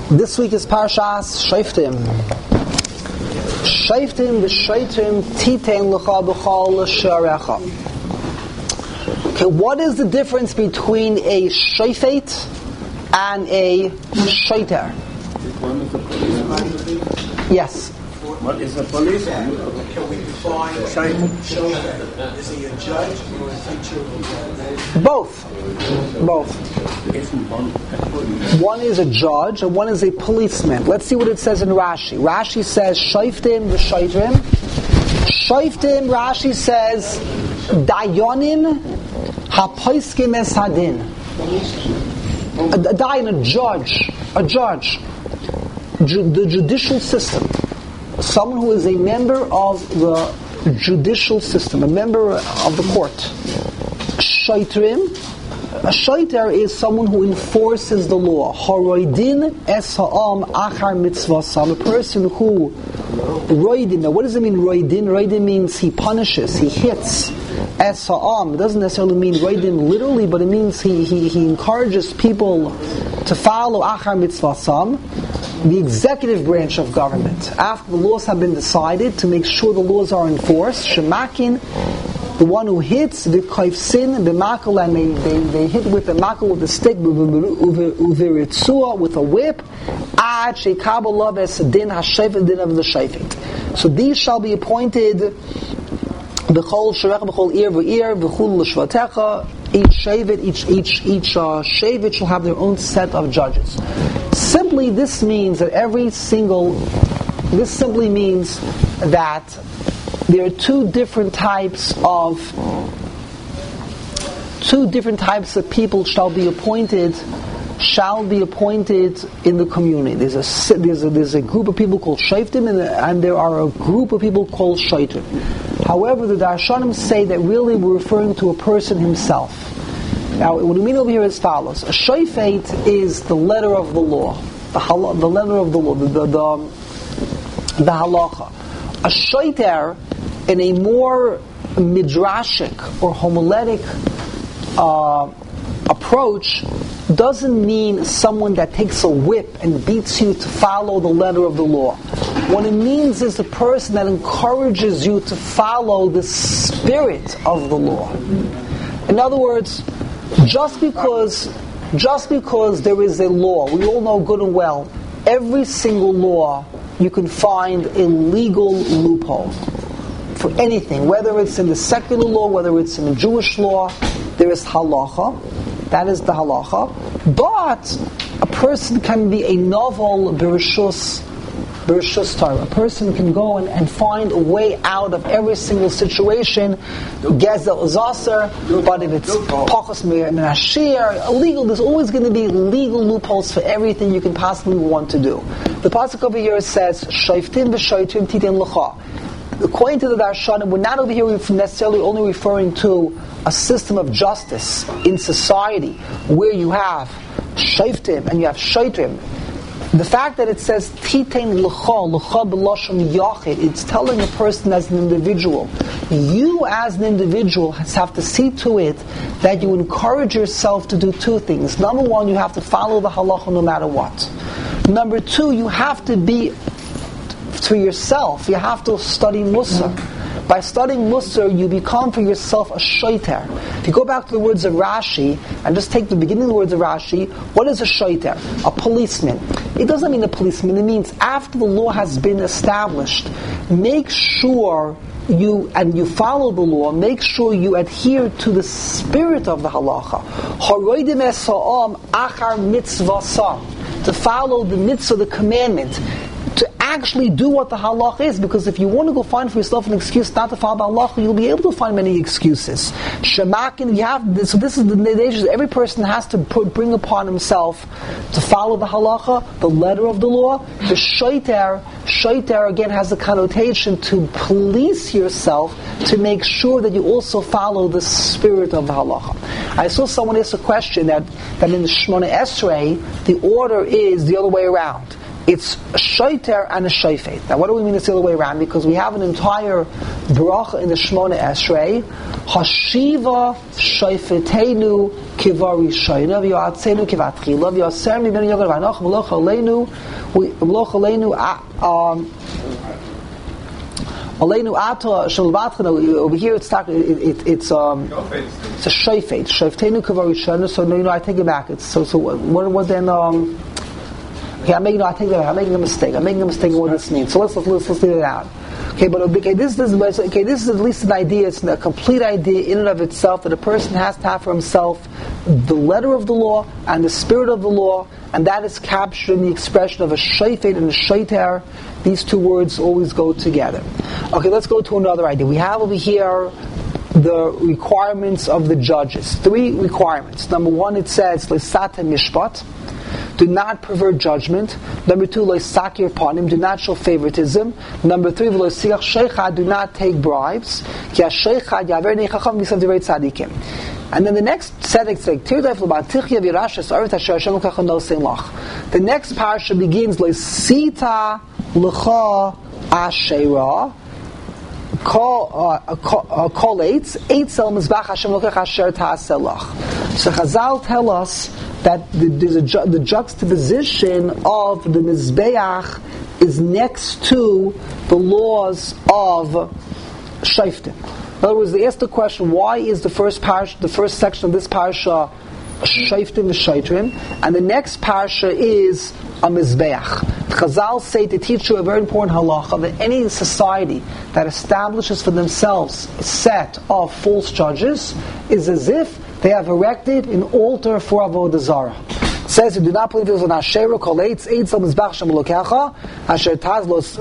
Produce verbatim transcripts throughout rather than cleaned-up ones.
This week is Parshas Shoftim. Shoftim v'shaitim titein lecha b'chol sharecha. Okay, what is the difference between a shofet and a shaiter? Yes. What is a policeman? Can we define shofet? Is he a judge or a teacher? Both. Both. One is a judge and one is a policeman. Let's see what it says in Rashi. Rashi says, Shoftim v'shaitrim. Shoftim, Rashi says, Dayanim hapoiskim es hadin. A dayan, a judge. A judge. Ju- the judicial system. Someone who is a member of the judicial system, a member of the court. Shaitrim. A shaiter is someone who enforces the law. Haroidin es ha'am achar mitzvasam. A person who roidin. Now, what does it mean? Roidin. Roidin means he punishes, he hits. Es ha'am. It doesn't necessarily mean roidin literally, but it means he he he encourages people to follow achar mitzvasam. The executive branch of government, after the laws have been decided, to make sure the laws are enforced. Shemakin. The one who hits the kaifsin, the makal, and they, they, they hit with the makal with the stick, with a whip, ad sheikabalav es din hashefet din of the shefet. So these shall be appointed b'chol sherech b'chol ir v'ir v'chul l'shvatecha. Each shevet, each each each uh, shevet shall have their own set of judges. Simply, this means that every single. This simply means that there are two different types of two different types of people shall be appointed shall be appointed in the community. There's a there's a, there's a group of people called shoftim, and, and there are a group of people called shaitrim. However, the Darshanim say that really we're referring to a person himself. Now, what we mean over here is as follows: a shofet is the letter of the law, the hal- the letter of the law, the the, the, the halacha. A shaiter, in a more midrashic or homiletic uh, approach, doesn't mean someone that takes a whip and beats you to follow the letter of the law. What it means is the person that encourages you to follow the spirit of the law. In other words, just because just because there is a law, we all know good and well, every single law you can find a legal loophole. For anything, whether it's in the secular law, whether it's in the Jewish law, there is halacha. That is the halacha. But a person can be a novel bereshus, bereshus Torah. A person can go and, and find a way out of every single situation. Gezel zaser, but if it's pachos menashir, illegal, there's always going to be legal loopholes for everything you can possibly want to do. The pasuk over here says, "Shoftim v'shaitrim titein lecha." According to the Darshanim, we're not over here necessarily only referring to a system of justice in society where you have shoftim and you have shaitrim. The fact that it says titein lecha, lecha b'lashon yachid, it's telling a person as an individual. You as an individual have to see to it that you encourage yourself to do two things. Number one, you have to follow the halacha no matter what. Number two, you have to be for yourself, you have to study Musar. By studying Musar, you become for yourself a shaiter. If you go back to the words of Rashi, and just take the beginning of the words of Rashi, what is a shaiter? A policeman. It doesn't mean a policeman, it means after the law has been established, make sure you, and you follow the law, make sure you adhere to the spirit of the halacha. Haroidim es ha'am achar mitzvasam. To follow the mitzvah, the commandment. To actually do what the halach is, because if you want to go find for yourself an excuse not to follow the halacha, you'll be able to find many excuses. Shemakin, you have this, so this is the nature. Every person has to put, bring upon himself to follow the halacha, the letter of the law. The shaiter, shaiter again has the connotation to police yourself to make sure that you also follow the spirit of the halacha. I saw someone ask a question that, that in the Shemona Esrei the order is the other way around. It's a shoiter and a shofet. Now, what do we mean it's the other way around? Because we have an entire bracha in the Shemona Esrei. Hashiva shofetenu kivari shoyna v'yatzenu kivatchila v'yaser mibenu yogar v'anoch v'loch aleinu v'loch aleinu um aleinu ata shalvatchina. Over here it's talking. It, it, it's um it's a shofet. Shofetenu kivari shoyna. So no, you know, I take it back. It's so so. What was then um. Okay, I'm making, no, I take that. I'm making a mistake. I'm making a mistake in what this means. So let's let's let's, let's leave it out. Okay, but okay, this, this is okay. This is at least an idea. It's a complete idea in and of itself that a person has to have for himself the letter of the law and the spirit of the law, and that is captured in the expression of a shofet and a shoiter. These two words always go together. Okay, let's go to another idea. We have over here the requirements of the judges. Three requirements. Number one, it says lesate mishpat. Do not pervert judgment. Number two, lo sakir panim. Do not show favoritism. Number three, lo siach sheichad. Do not take bribes. Ki sheichad yaver nechacham misav divrei tzadikim. And then the next tzedek tzedek tirdaif l'batichya v'rashas arit asher Hashem l'kachon nosein lach. The next parsha begins lo sita l'cha asherah. Call uh, call eight eight sel mizbach Hashem lokach asher ta'aseh lach. So Chazal tell us that the, there's a ju- the juxtaposition of the mizbeach is next to the laws of shoftim. In other words, they asked the question: why is the first parsha, the first section of this parsha, shoftim v'shoitrim, and the next parsha is a mizbeach? Chazal say to teach you a very important halacha that any society that establishes for themselves a set of false judges is as if they have erected an altar for Avodah Zarah. It says, you do not believe it was an Asherah, kol eitz, eitz al mizbach shem lokecha, asher tazlos,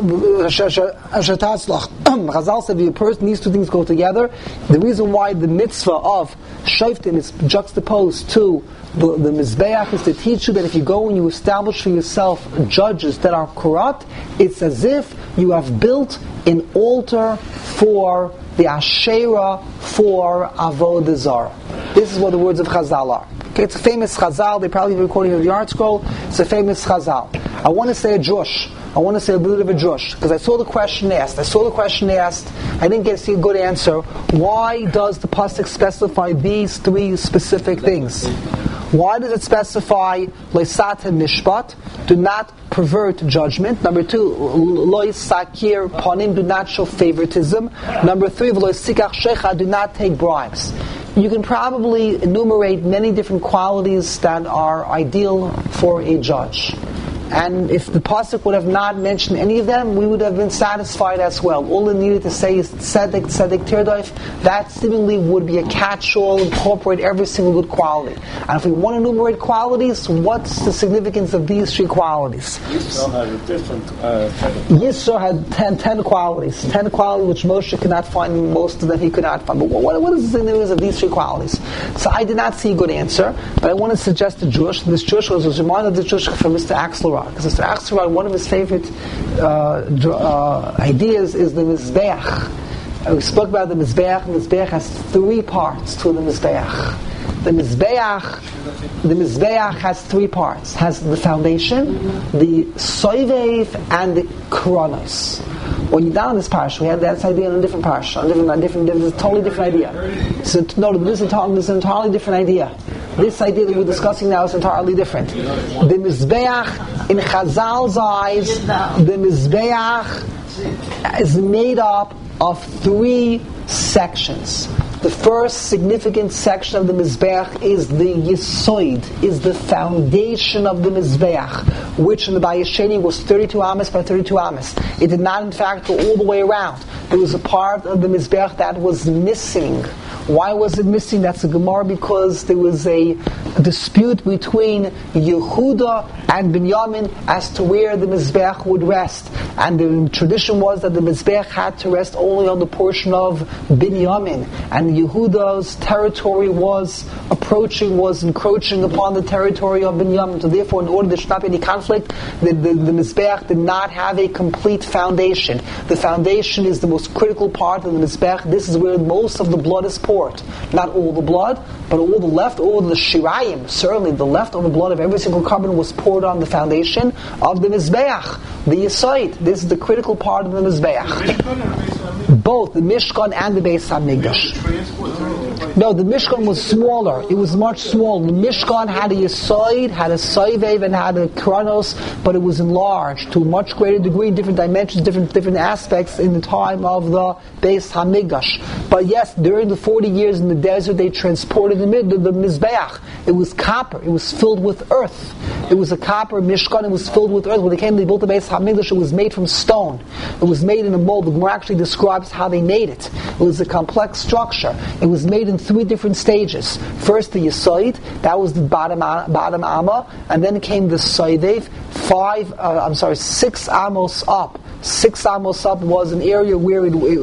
asher tazlach. Chazal said the person, these two things go together. The reason why the mitzvah of shoftim is juxtaposed to the, the mizbeach is to teach you that if you go and you establish for yourself judges that are corrupt, it's as if you have built an altar for the Asherah, for Avodah Zarah. This is what the words of Chazal are. Okay, it's a famous Chazal. They probably have recording of the Art Scroll. It's a famous Chazal. I want to say a drush. I want to say a bit of a drush because I saw the question asked. I saw the question asked. I didn't get to see a good answer. Why does the pasuk specify these three specific things? Why does it specify lesate mishpat? Do not pervert judgment. Number two, lo sakir panim. Do not show favoritism. Number three, lo sikach shecha. Do not take bribes. You can probably enumerate many different qualities that are ideal for a judge. And if the pasuk would have not mentioned any of them, we would have been satisfied as well. All it needed to say is tzedek, tzedek, tirdaif. That seemingly would be a catch-all, incorporate every single good quality. And if we want to enumerate qualities, what's the significance of these three qualities? Yisro had a different uh, Yisro had ten, ten qualities. Ten qualities which Moshe could not find, most of them he could not find. But what, what is the significance of these three qualities? So I did not see a good answer, but I want to suggest a Jewish. This Jewish was, was reminded of the Jewish from Mister Axelrod. Because Mister Axelrod, one of his favorite uh, uh, ideas is the Mizbeach. Uh, we spoke about the Mizbeach. The Mizbeach has three parts to the Mizbeach. The Mizbeach, the Mizbeach has three parts. It has the foundation, the Soivev, and the Kronos. When you're down in this parsha, we had that idea in a different parsha, a different, a different, a totally different idea. So, no, this is, a, this is an entirely different idea. This idea that we're discussing now is entirely different. The Mizbeach, in Chazal's eyes, the Mizbeach is made up of three sections. The first significant section of the Mizbeach is the Yisoid, is the foundation of the Mizbeach, which in the Bayesheni was thirty-two amas by thirty-two amas. It did not in fact go all the way around. There was a part of the Mizbeach that was missing. Why was it missing? That's a Gemara, because there was a dispute between Yehuda and Binyamin as to where the Mizbeach would rest. And the tradition was that the Mizbeach had to rest only on the portion of Binyamin. And Yehuda's territory was approaching, was encroaching upon the territory of Binyamin. So therefore, in order there should not be any conflict, the, the, the Mizbeach did not have a complete foundation. The foundation is the most critical part of the Mizbeach. This is where most of the blood is poured. short. Not all the blood, but all the leftover, the shirayim, certainly the leftover blood of every single carbon was poured on the foundation of the Mizbeach, the Yesod. This is the critical part of the Mizbeach. Both the Mishkan and the Beis HaMikdash. No, the Mishkan was smaller. It was much smaller. The Mishkan had a Yesod, had a Soivev, and had a Kronos, but it was enlarged to a much greater degree, different dimensions, different different aspects in the time of the Beis HaMikdash. But yes, during the forty years in the desert, they transported the, the, the Mizbeach. It was copper. It was filled with earth. It was a copper Mishkan. It was filled with earth. When they came, they built the Beis HaMikdash. It was made from stone. It was made in a mold. The Gemara actually describes how they made it. It was a complex structure. It was made in three different stages. First, the Yesod. That was the bottom bottom amma, and then came the Soidev. Five, uh, I'm sorry, six amos up. Six amos up was an area where it, it,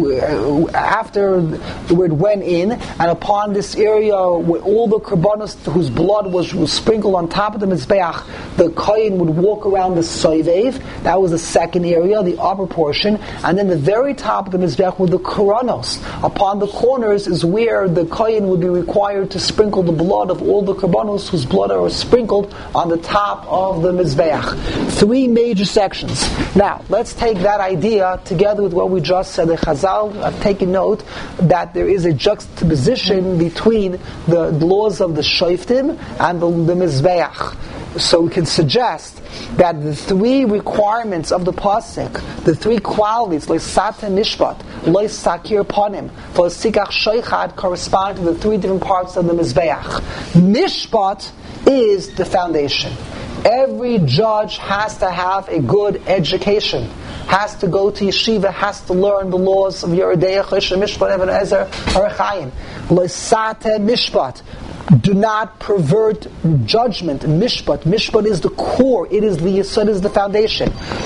it after where it went in, and upon this area where all the korbanos whose blood was, was sprinkled on top of the mizbeach, the kohen would walk around the soivev. That was the second area, the upper portion, and then the very top of the mizbeach were the koronos. Upon the corners is where the kohen would be required to sprinkle the blood of all the korbanos whose blood are sprinkled on the top of the mizbeach. Three major sections. Now, let's take that idea together with what we just said. The Chazal have taken note that there is a juxtaposition between the laws of the Shoftim and the, the Mizbeach. So we can suggest that the three requirements of the pasuk, the three qualities, like Sata Mishpat, Lo Sakir Panim, for Sikach Shoichad, correspond to the three different parts of the Mizbeach. Mishpat is the foundation. Every judge has to have a good education, has to go to yeshiva, has to learn the laws of Yeridei Choshen Mishpat, Even Ezer, Arachayim. L'sate Mishpat. Do not pervert judgment. Mishpat. Mishpat is the core. It is the yesod, is the foundation.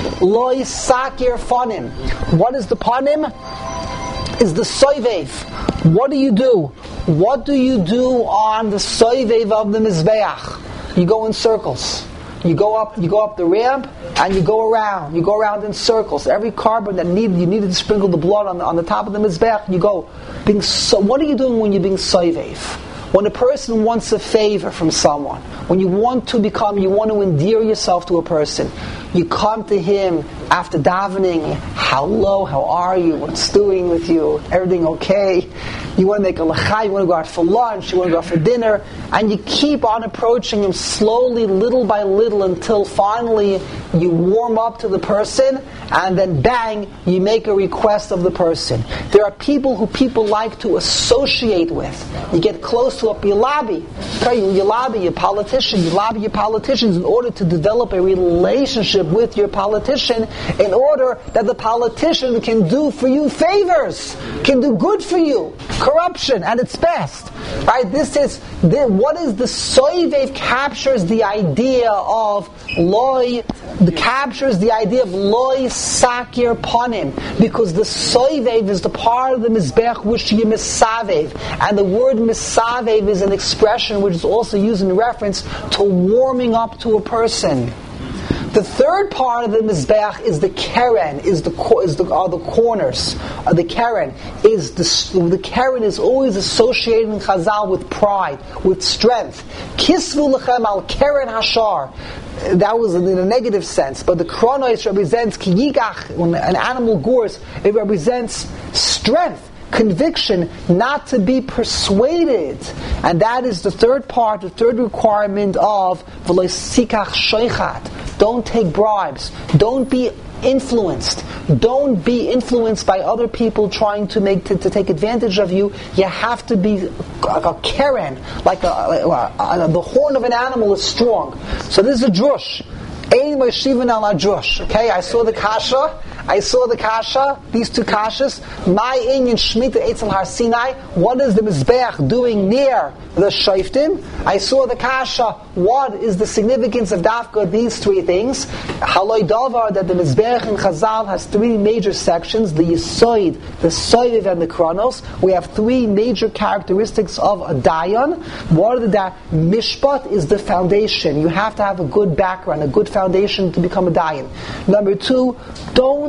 Lo sakir fanim. What is the panim? Is the soivev. What do you do? What do you do on the soivev of the mizbeach? You go in circles. You go up, you go up the ramp, and you go around. You go around in circles. Every carbon that need you needed to sprinkle the blood on the, on the top of the mizbeach, you go. Being so, what are you doing when you're being soivev? When a person wants a favor from someone, when you want to become, you want to endear yourself to a person, you come to him after davening. Hello, how are you? What's doing with you? Everything okay? You want to make a lachai, you want to go out for lunch, you want to go out for dinner, and you keep on approaching him slowly, little by little, until finally you warm up to the person, and then bang, you make a request of the person. There are people who people like to associate with. You get close to a you lobby. Okay, you, you lobby your politician, you lobby your politicians in order to develop a relationship with your politician, in order that the politician can do for you favors, can do good for you. Corruption at its best. Right? This is the, what is the soivev captures the idea of loy, the captures the idea of loy sakir panim, because the soivev is the part of the mizbech which you misavev, and the word misavev is an expression which is also used in reference to warming up to a person. The third part of the mizbeach is the keren, is the is the are the corners. Uh, the keren is the the keren is always associated in Chazal with pride, with strength. Kisvu lechem al keren hashar. That was in a negative sense, but the kronos represents kiyigach. When an animal gores, it represents strength, conviction, not to be persuaded. And that is the third part, the third requirement of v'lo sikach shoichat. Don't take bribes. Don't be influenced. Don't be influenced by other people trying to make to, to take advantage of you. You have to be like a keren, like a, a, a, the horn of an animal is strong. So this is a drush. Ein Moshivan al Adrush. Okay, I saw the kasha. I saw the kasha. These two kashas. My inyan shmita etzel har Sinai. What is the mizbeach doing near the shoftim? I saw the kasha. What is the significance of dafka? These three things. Haloi davar that the mizbeach in Chazal has three major sections: the yisoid, the soiviv, and the kronos. We have three major characteristics of a dayan. What are the da- mishpat is the foundation. You have to have a good background, a good foundation to become a dayan. Number two, don't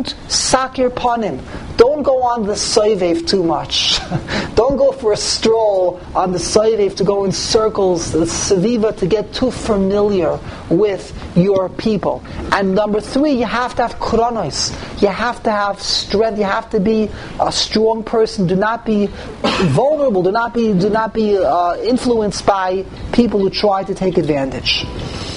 don't sakir panim. Don't go on the soivev too much. Don't go for a stroll on the soivev to go in circles, the seviva, to get too familiar with your people. And number three, you have to have kronos. You have to have strength. You have to be a strong person. Do not be vulnerable. Do not be do not be uh, influenced by people who try to take advantage.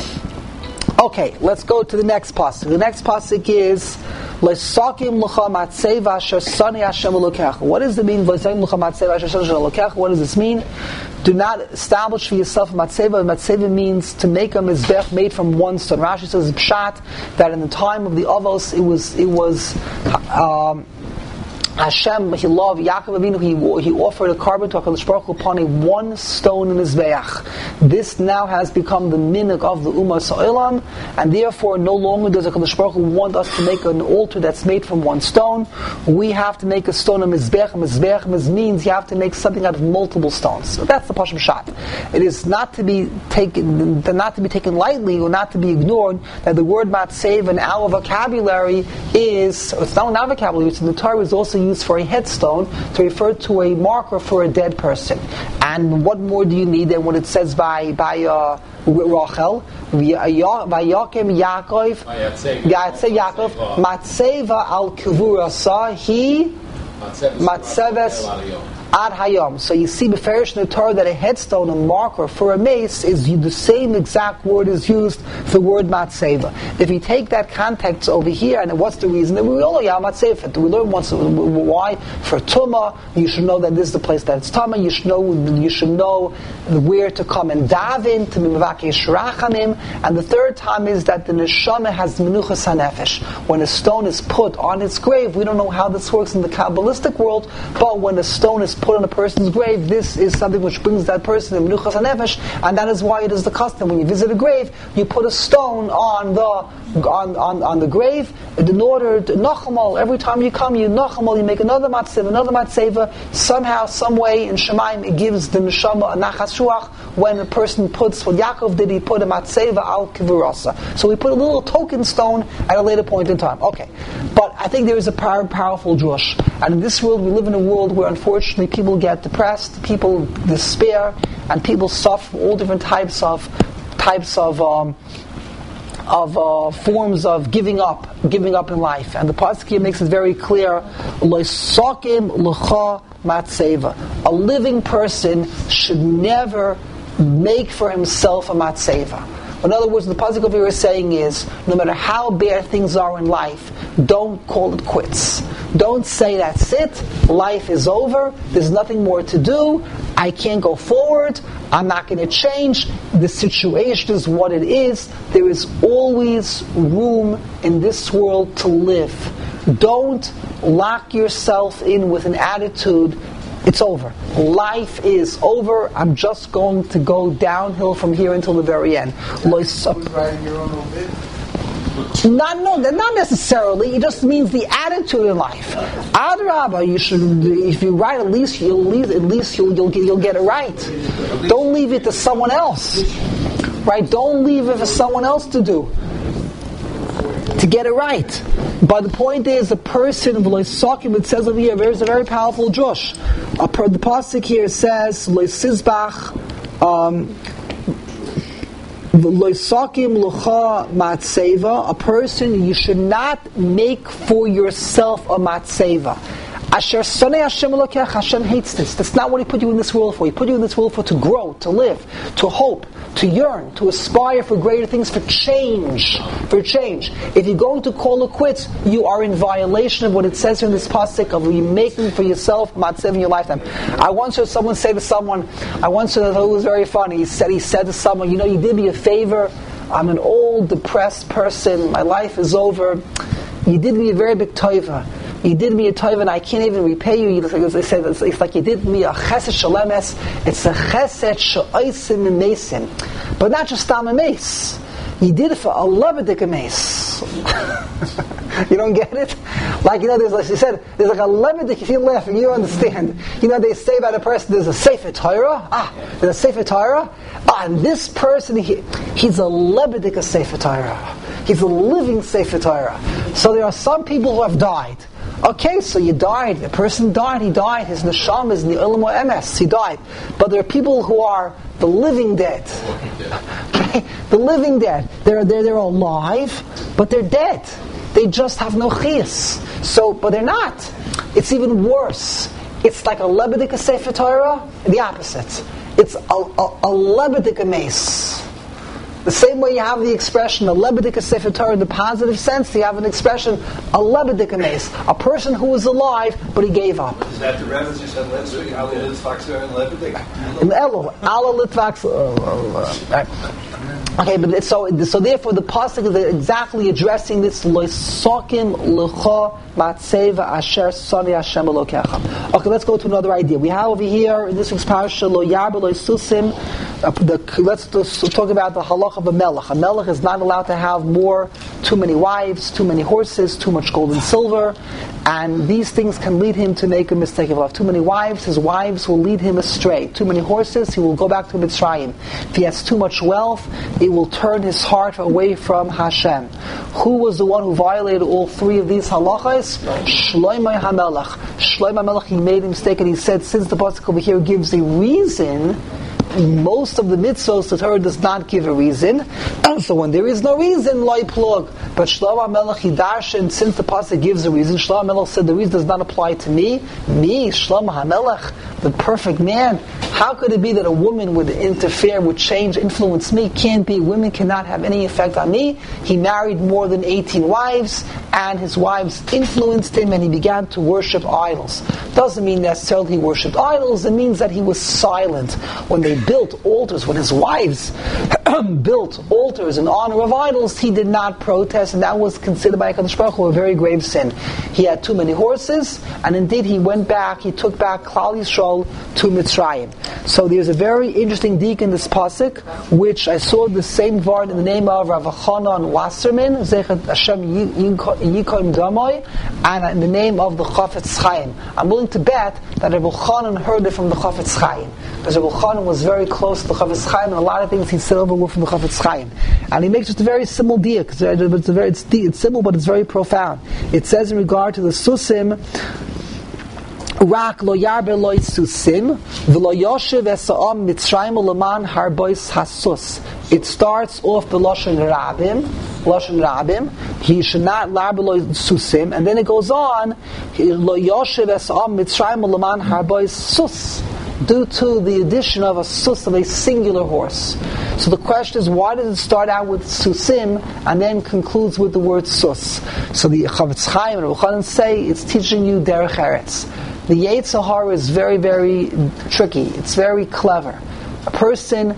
Okay, let's go to the next pasuk. The next pasuk is L'sakim l'cha matzeva asher sani Hashem Elokecha. What does it mean? L'sakim l'cha matzeva asher sani Hashem Elokecha. What does this mean? Do not establish for yourself a matzeva. Matzeva means to make a mizbech made from one stone. Rashi says pshat that in the time of the Avos it was it was. Um, Hashem, he loved Yaakov Avinu, he, he offered a carbon to HaKadosh Baruch Hu upon a one stone in his Mizbeach. This now has become the minhag of the Ummah Sa'olam, and therefore no longer does HaKadosh Baruch Hu want us to make an altar that's made from one stone. We have to make a stone of Mizbeach. Mizbeach means you have to make something out of multiple stones. So that's the Pashim Shat. It is not to be taken, not to be taken lightly or not to be ignored that the word matzev in our vocabulary is, it's not in our vocabulary, it's in the Torah, is also used for a headstone to refer to a marker for a dead person. And what more do you need than what it says by by uh, Rachel? Vayakem Yaakov, Yatzei Yaakov, Matzeva al Kivurasa, he Matzeves Ad Hayom. So you see beferish in the Torah that a headstone, a marker for a mace, is the same exact word is used for the word matzeva. If you take that context over here, and what's the reason? Then we all know yeah, matzeva. We learn once why for tuma. You should know that this is the place that it's tuma. You should know you should know where to come and daven to be mevakesh rachamim. And the third time is that the neshama has menuchas hanefesh. When a stone is put on its grave, we don't know how this works in the Kabbalistic world, but when a stone is put on a person's grave, this is something which brings that person in menuchas hanefesh, and that is why it is the custom when you visit a grave, you put a stone on the on on, on the grave in order to nachamal. Every time you come, you nachamal, you make another matzeva, another matzeva. Somehow, some way in Shemaim, it gives the neshama a nachas ruach when a person puts what Yaakov did. He put a matzeva al kivurasa. So we put a little token stone at a later point in time. Okay, but I think there is a power, powerful drush, and in this world we live in a world where unfortunately people get depressed, people despair, and people suffer from all different types of types of um, of uh, forms of giving up, giving up in life. And the pasuk here makes it very clear: L'sakim l'cha matzeva. A living person should never make for himself a matzeva. In other words, the pasuk over here is saying is, no matter how bad things are in life, don't call it quits. Don't say that's it, life is over, there's nothing more to do, I can't go forward, I'm not going to change, the situation is what it is. There is always room in this world to live. Don't lock yourself in with an attitude, it's over. Life is over. I'm just going to go downhill from here until the very end. Who's writing your own obit? Not no, not necessarily. It just means the attitude in life. Adrabah, you should. If you write, at least you'll leave, at least you'll you'll get, you'll get it right. Don't leave it to someone else. Right? Don't leave it for someone else to do. To get it right. But the point is, the person of Loisakim, it says over here, there's a very powerful drush. The pasuk here says, Loisizbach, um, Loisakim lucha matzeva, a person, you should not make for yourself a matzeva. Asher Sonei Hashem Elokecha, Hashem hates this. That's not what He put you in this world for. He put you in this world for to grow, to live, to hope, to yearn, to aspire for greater things, for change. For change. If you're going to call it quits, you are in violation of what it says in this pasuk of you making for yourself matzev in your lifetime. I once heard someone say to someone, I once heard it was very funny. He said, he said to someone, you know, you did me a favor. I'm an old, depressed person. My life is over. You did me a very big tova. You did me a tov and I can't even repay you. As I said, it's, it's like you did me a chesed shalemes. It's a chesed she'oisim mesim, but not just tam a mace. You did it for a lebedik a mace. house. You don't get it? Like, you know, there's, like you said, there's like a lebedik, if you're laughing, you understand. You know, they say about a person, there's a Sefer Torah. Ah, there's a Sefer Torah. Ah, and this person, he, he's a lebedik of Sefer Torah. He's a living Sefer Torah. So there are some people who have died. Okay, so you died. The person died. He died. His neshama is in the Olam HaEmes. He died. But there are people who are the living dead. Okay, the living dead. They're they're they're alive, but they're dead. They just have no chiyas. So, but they're not. It's even worse. It's like a lebedik Sefer Torah. The opposite. It's a a, a lebedik mace. The same way you have the expression a lebedik Sefer Torah in the positive sense, you have an expression a lebedik mace, a person who was alive but he gave up. Is that the reference you said? Ali Litvak and lebedik. In Elo, Allah Litvak. Okay, but it's so so therefore the pasuk is exactly addressing this loisokim lecha matzeva asher sani Hashem elokecha. Okay, let's go to another idea. We have over here in this week's parasha lo yarbe loisusim. Let's talk about the halach of a melech. A melech is not allowed to have more, too many wives, too many horses, too much gold and silver, and these things can lead him to make a mistake. If he'll have too many wives, his wives will lead him astray. Too many horses, he will go back to Mitzrayim. If he has too much wealth, it will turn his heart away from Hashem. Who was the one who violated all three of these halachas? Shlomo HaMelech. Shlomo HaMelech, he made a mistake and he said, since the pasuk over here gives a reason, most of the mitzvos, the Torah does not give a reason. And so when there is no reason, loy plug. But Shlomo HaMelech, he darshan, since the pasuk gives a reason, Shlomo HaMelech said the reason does not apply to me. Me, Shlomo HaMelech, the perfect man. How could it be that a woman would interfere, would change, influence me? Can't be. Women cannot have any effect on me. He married more than eighteen wives, and his wives influenced him, and he began to worship idols. Doesn't mean necessarily he worshipped idols. It means that he was silent. When they built altars, when his wives built altars in honor of idols, he did not protest, and that was considered by HaKadosh Baruch Hu a very grave sin. He had too many horses, and indeed he went back, he took back Klal Yisrael to Mitzrayim. So there's a very interesting dik in this pasuk, which I saw the same word in the name of Rav Chanan Wasserman, Zechat Hashem Yikoim Damoy, and in the name of the Chafetz Chaim. I'm willing to bet that Rav Chanan heard it from the Chafetz Chaim, because Rav Chanan was very close to the Chafetz Chaim, and a lot of things he said over were from the Chafetz Chaim. And he makes just a very simple dik. It's, it's, very, it's, it's simple, but it's very profound. It says in regard to the Susim, Rak lo yarbe lo susim v'lo yoshev esa'am mitzrayim u'leman harbois hasus. It starts off the lashon rabim, lashon rabim. He should not larbe lo susim, and then it goes on lo yoshev esa'am mitzrayim u'leman harbois sus, due to the addition of a sus, of a singular horse. So the question is, why does it start out with susim and then concludes with the word sus? So the Chafetz Chaim and Rav Chanan say it's teaching you derech eretz. The Yetzer Hara is very, very tricky. It's very clever. A person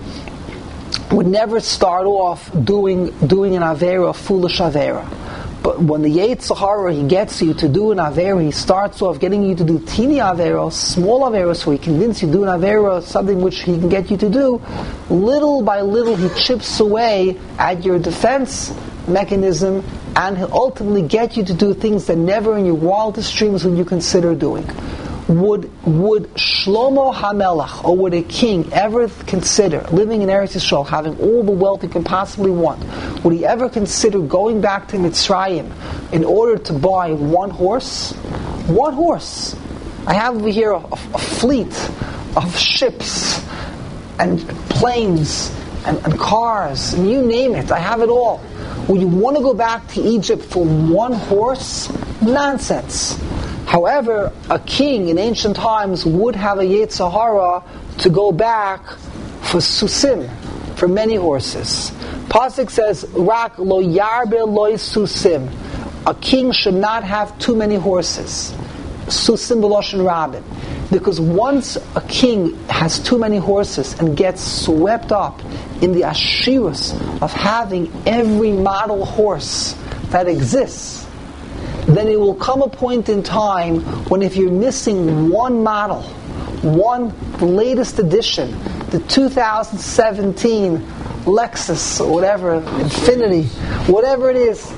would never start off doing doing an avera, a foolish avera. But when the Yetzer Hara, he gets you to do an avera, he starts off getting you to do teeny avera, small avera, so he convinces you to do an avera, something which he can get you to do. Little by little, he chips away at your defense mechanism, and he'll ultimately get you to do things that never in your wildest dreams would you consider doing. Would would Shlomo HaMelech, or would a king ever consider living in Eretz Yisrael, having all the wealth he can possibly want, would he ever consider going back to Mitzrayim in order to buy one horse? One horse. I have over here a, a, a fleet of ships and planes and, and cars, and you name it. I have it all. Would you want to go back to Egypt for one horse? Nonsense. However, a king in ancient times would have a Yetzer Hara to go back for susim, for many horses. Pasuk says, Rak lo yarbe lo susim. A king should not have too many horses. Susim b'loshen rabim. Because once a king has too many horses and gets swept up in the ashirus of having every model horse that exists, then it will come a point in time when if you're missing one model, one, the latest edition, the two thousand seventeen Lexus or whatever, Infinity, whatever it is,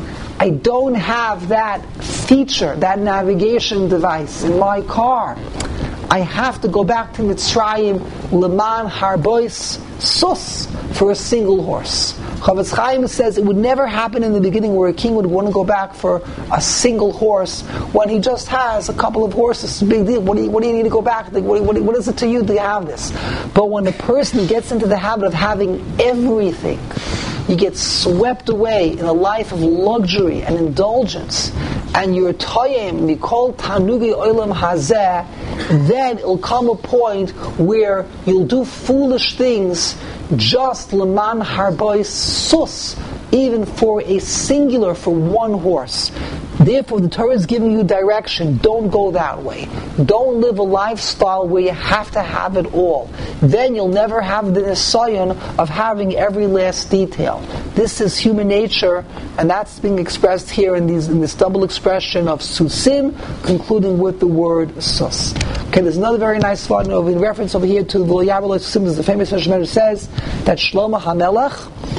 I don't have that feature, that navigation device in my car. I have to go back to Mitzrayim, Leman Harbois Sus, for a single horse. Chavetz Chaim says it would never happen in the beginning where a king would want to go back for a single horse when he just has a couple of horses. It's a big deal. What do you, what do you need to go back? What, what, what is it to you to have this? But when a person gets into the habit of having everything, you get swept away in a life of luxury and indulgence, and you're toyim mikol tanugi olam hazeh, then it'll come a point where you'll do foolish things just leman harbois sus, even for a singular, for one horse. Therefore, the Torah is giving you direction. Don't go that way. Don't live a lifestyle where you have to have it all. Then you'll never have the nisayon of having every last detail. This is human nature, and that's being expressed here in, these, in this double expression of susim, concluding with the word sus. Okay, there's another very nice one over in reference over here to the V'lo susim. The famous Mishnah says that Shlomo HaMelech,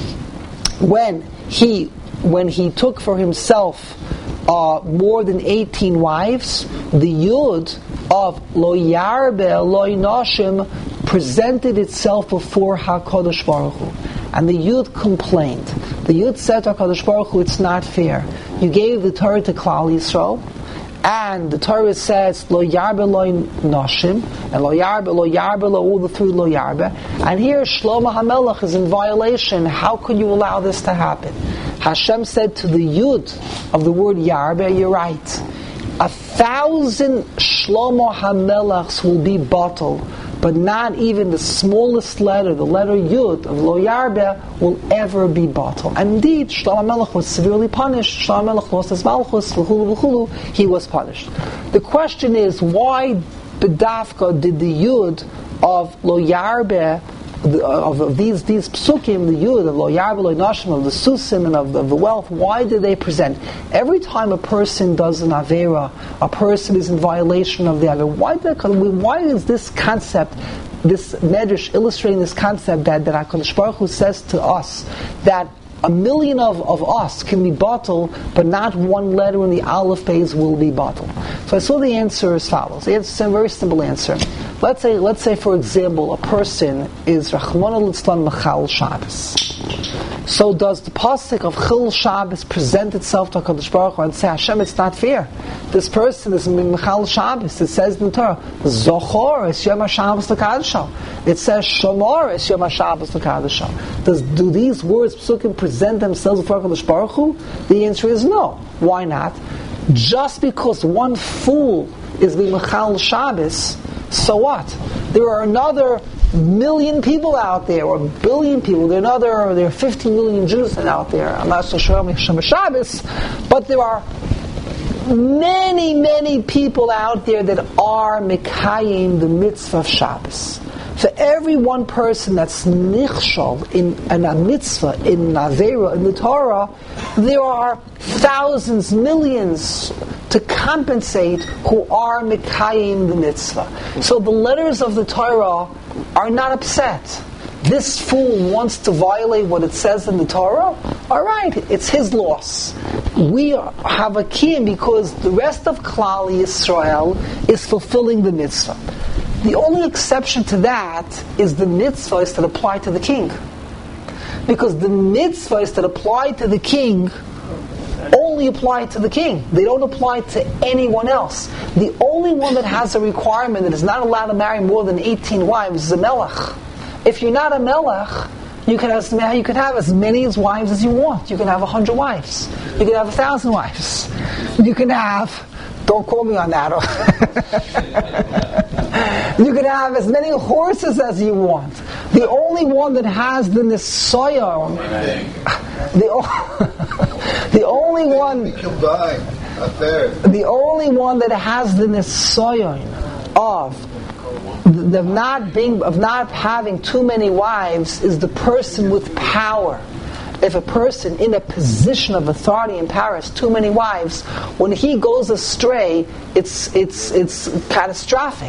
when he when he took for himself Uh, more than eighteen wives, the yud of lo yarbe lo noshim presented itself before HaKadosh Baruch Hu, and the yud complained. The yud said to HaKadosh Baruch Hu, "It's not fair. You gave the Torah to Klal Yisrael, and the Torah says lo yarbe lo noshim, and lo yarbe lo yarbe lo all the three lo yarbe, and here Shlomo HaMelech is in violation. How could you allow this to happen?" Hashem said to the yud of the word yarbe, "You're right. A thousand Shlomo HaMelechs will be bottled, but not even the smallest letter, the letter yud of lo yarbe, will ever be bottled." And indeed, Shlomo HaMelech was severely punished. Shlomo HaMelech lost his malchus, v'chulu v'chulu, he was punished. The question is, why bedafka did the yud of lo yarbe, Of, of these these psukim, the yud of lo yarbe lo nashim, of the susim and of the, of the wealth, why do they present? Every time a person does an avera, a person is in violation of the avera. Why, why is this concept, this medrash illustrating this concept that, that HaKadosh Baruch Hu says to us that a million of, of us can be bottled, but not one letter in the Aleph Beis will be bottled? So I saw the answer as follows. It's a very simple answer. Let's say, let's say, for example, a person is Rachmana litzlan Mechal Shabbos. So does the pasuk of Chil Shabbos present itself to HaKadosh Baruch Hu and say, Hashem, it's not fair. This person is Mechal Shabbos. It says in the Torah, Zochor es Yom HaShabbos l'Kadosho. It says, Shomor es Yom HaShabbos l'Kadosho. Does do these words psukim present themselves before HaKadosh Baruch Hu? The answer is no. Why not? Just because one fool is Mechal Shabbos, so what? There are another million people out there, or a billion people. There are another, there are fifteen million Jews out there. I'm not so sure I'm Shabbos, but there are many, many people out there that are Mekayim the mitzvah of Shabbos. For every one person that's nichshol in, in a mitzvah, in Avera, in the Torah, there are thousands, millions to compensate who are Mekayim the mitzvah. So the letters of the Torah are not upset. This fool wants to violate what it says in the Torah. All right, it's his loss. We have a kiyum because the rest of Klal Yisrael is fulfilling the mitzvah. The only exception to that is the mitzvahs that apply to the king. Because the mitzvahs that apply to the king only apply to the king. They don't apply to anyone else. The only one that has a requirement that is not allowed to marry more than eighteen wives is a melech. If you're not a melech, you can have, you can have as many as wives as you want. You can have a hundred wives. You can have a thousand wives. You can have, don't call me on that. You can have as many horses as you want. The only one that has the nisayon, the, the only one, the only one that has the nisayon of the not being, of not having too many wives is the person with power. If a person in a position of authority and power has too many wives, when he goes astray, it's it's it's catastrophic.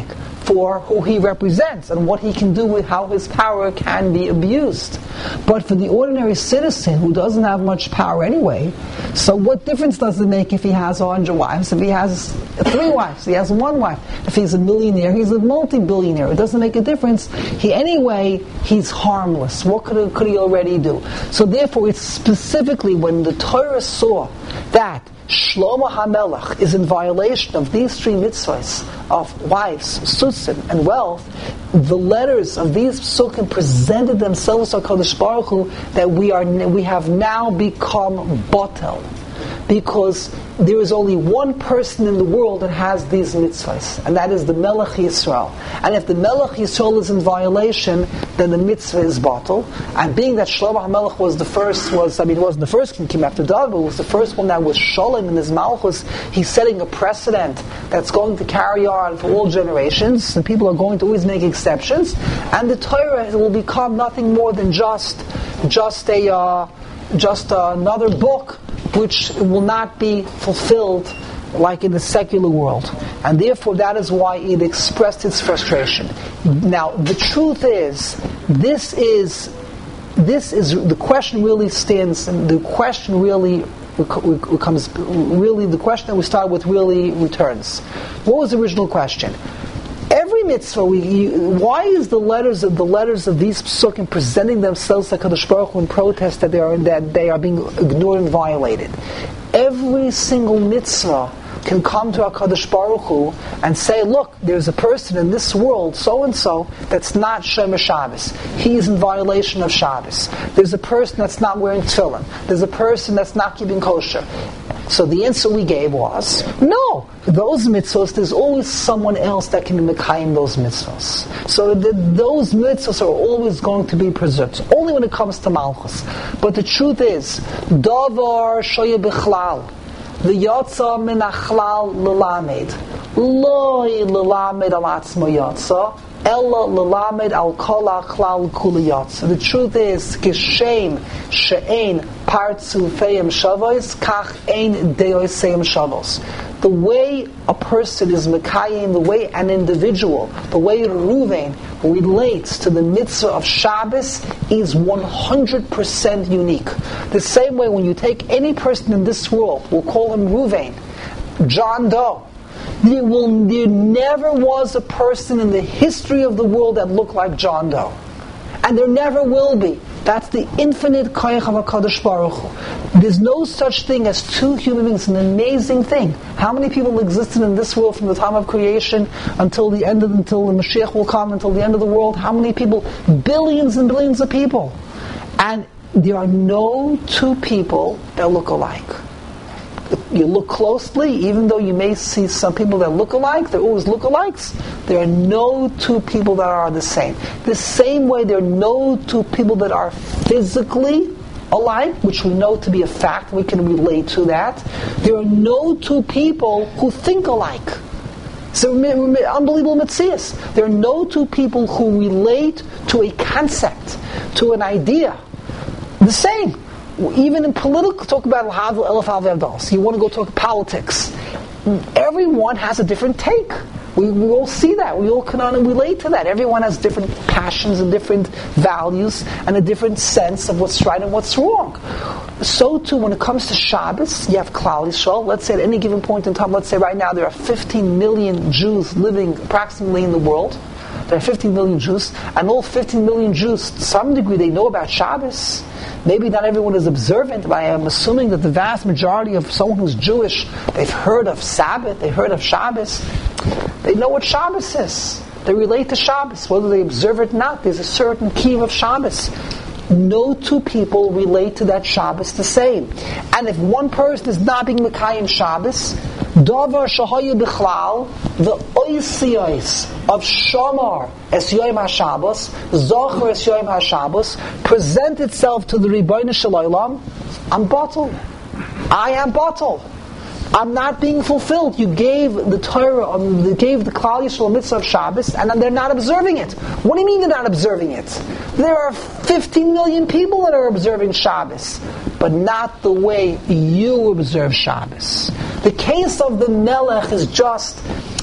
for who he represents and what he can do with how his power can be abused. But for the ordinary citizen who doesn't have much power anyway, so what difference does it make if he has a hundred wives, if he has three wives, if he has one wife, if he's a millionaire, he's a multi-billionaire, it doesn't make a difference. He anyway, he's harmless. What could, could he already do? So therefore it's specifically when the Torah saw that Shlomo HaMelech is in violation of these three mitzvahs of wives, susim, and wealth, the letters of these psukim presented themselves to HaKadosh Baruch Hu that we are we have now become batel, because there is only one person in the world that has these mitzvahs, and that is the Melech Yisrael. And if the Melech Yisrael is in violation, then the mitzvah is batel. And being that Shlomo HaMelech was the first, was I mean, he wasn't the first king, came after David, but was the first one that was sholem in his malchus, he's setting a precedent that's going to carry on for all generations, and people are going to always make exceptions, and the Torah will become nothing more than just, just a, uh, just another book which will not be fulfilled like in the secular world. And therefore that is why it expressed its frustration. Now, the truth is, this is, this is, the question really stands, and the question really becomes, really, the question that we start with really returns. What was the original question? Every mitzvah, we, why is the letters of the letters of these psukim presenting themselves to HaKadosh Baruch Hu in protest that they are that they are being ignored and violated? Every single mitzvah can come to HaKadosh Baruch Hu and say, look, there's a person in this world, so-and-so, that's not Shomer Shabbos. He is in violation of Shabbos. There's a person that's not wearing tefillin. There's a person that's not keeping kosher. So the answer we gave was, no, those mitzvahs, there's always someone else that can be mekayim those mitzvahs. So the, those mitzvahs are always going to be preserved. Only when it comes to Malchus. But the truth is, davar shoye bichlal, the yotza min achlal lelamed, loy lelamed al atzmo yotza, ella lelamed al kol achlal kula yotza. The truth is, kishem she'ein partzu feim shavos, kach ein deos seim shavos. The way a person is mekayim, the way an individual, the way Reuven relates to the mitzvah of Shabbos is one hundred percent unique. The same way when you take any person in this world, we'll call him Reuven, John Doe, there, will, there never was a person in the history of the world that looked like John Doe. And there never will be. That's the infinite koyach of HaKadosh Baruch Hu. There's no such thing as two human beings. It's an amazing thing. How many people existed in this world from the time of creation until the end of, until the Mashiach will come, until the end of the world? How many people? Billions and billions of people. And there are no two people that look alike. If you look closely, even though you may see some people that look alike, they're always look-alikes, there are no two people that are the same. The same way there are no two people that are physically alike, which we know to be a fact, we can relate to that. There are no two people who think alike. It's an unbelievable mitzvah. There are no two people who relate to a concept, to an idea, the same. Even in political, talk about Elif Al-Vavdos. You want to go talk politics. Everyone has a different take. We, we all see that. We all can relate to that. Everyone has different passions and different values and a different sense of what's right and what's wrong. So too, when it comes to Shabbos, you have Klal Yisrael. Let's say at any given point in time, let's say right now there are fifteen million Jews living approximately in the world. There are fifteen million Jews, and all fifteen million Jews, to some degree, they know about Shabbos. Maybe not everyone is observant, but I am assuming that the vast majority of someone who's Jewish, they've heard of Sabbath, they've heard of Shabbos. They know what Shabbos is. They relate to Shabbos, whether they observe it or not. There's a certain key of Shabbos. No two people relate to that Shabbos the same. And if one person is not being Mekayim Shabbos, Davar Shahayu Bichlal, the oisiyos of Shamar Es Yom HaShabbos, Zocher Es Yom HaShabbos, present itself to the Ribono Shel Olam, I'm batel. I am batel. I'm not being fulfilled. You gave the Torah, um, you gave the Klal Yisrael mitzvah of Shabbos, and they're not observing it. What do you mean they're not observing it? There are fifteen million people that are observing Shabbos, but not the way you observe Shabbos. The case of the Melech is just,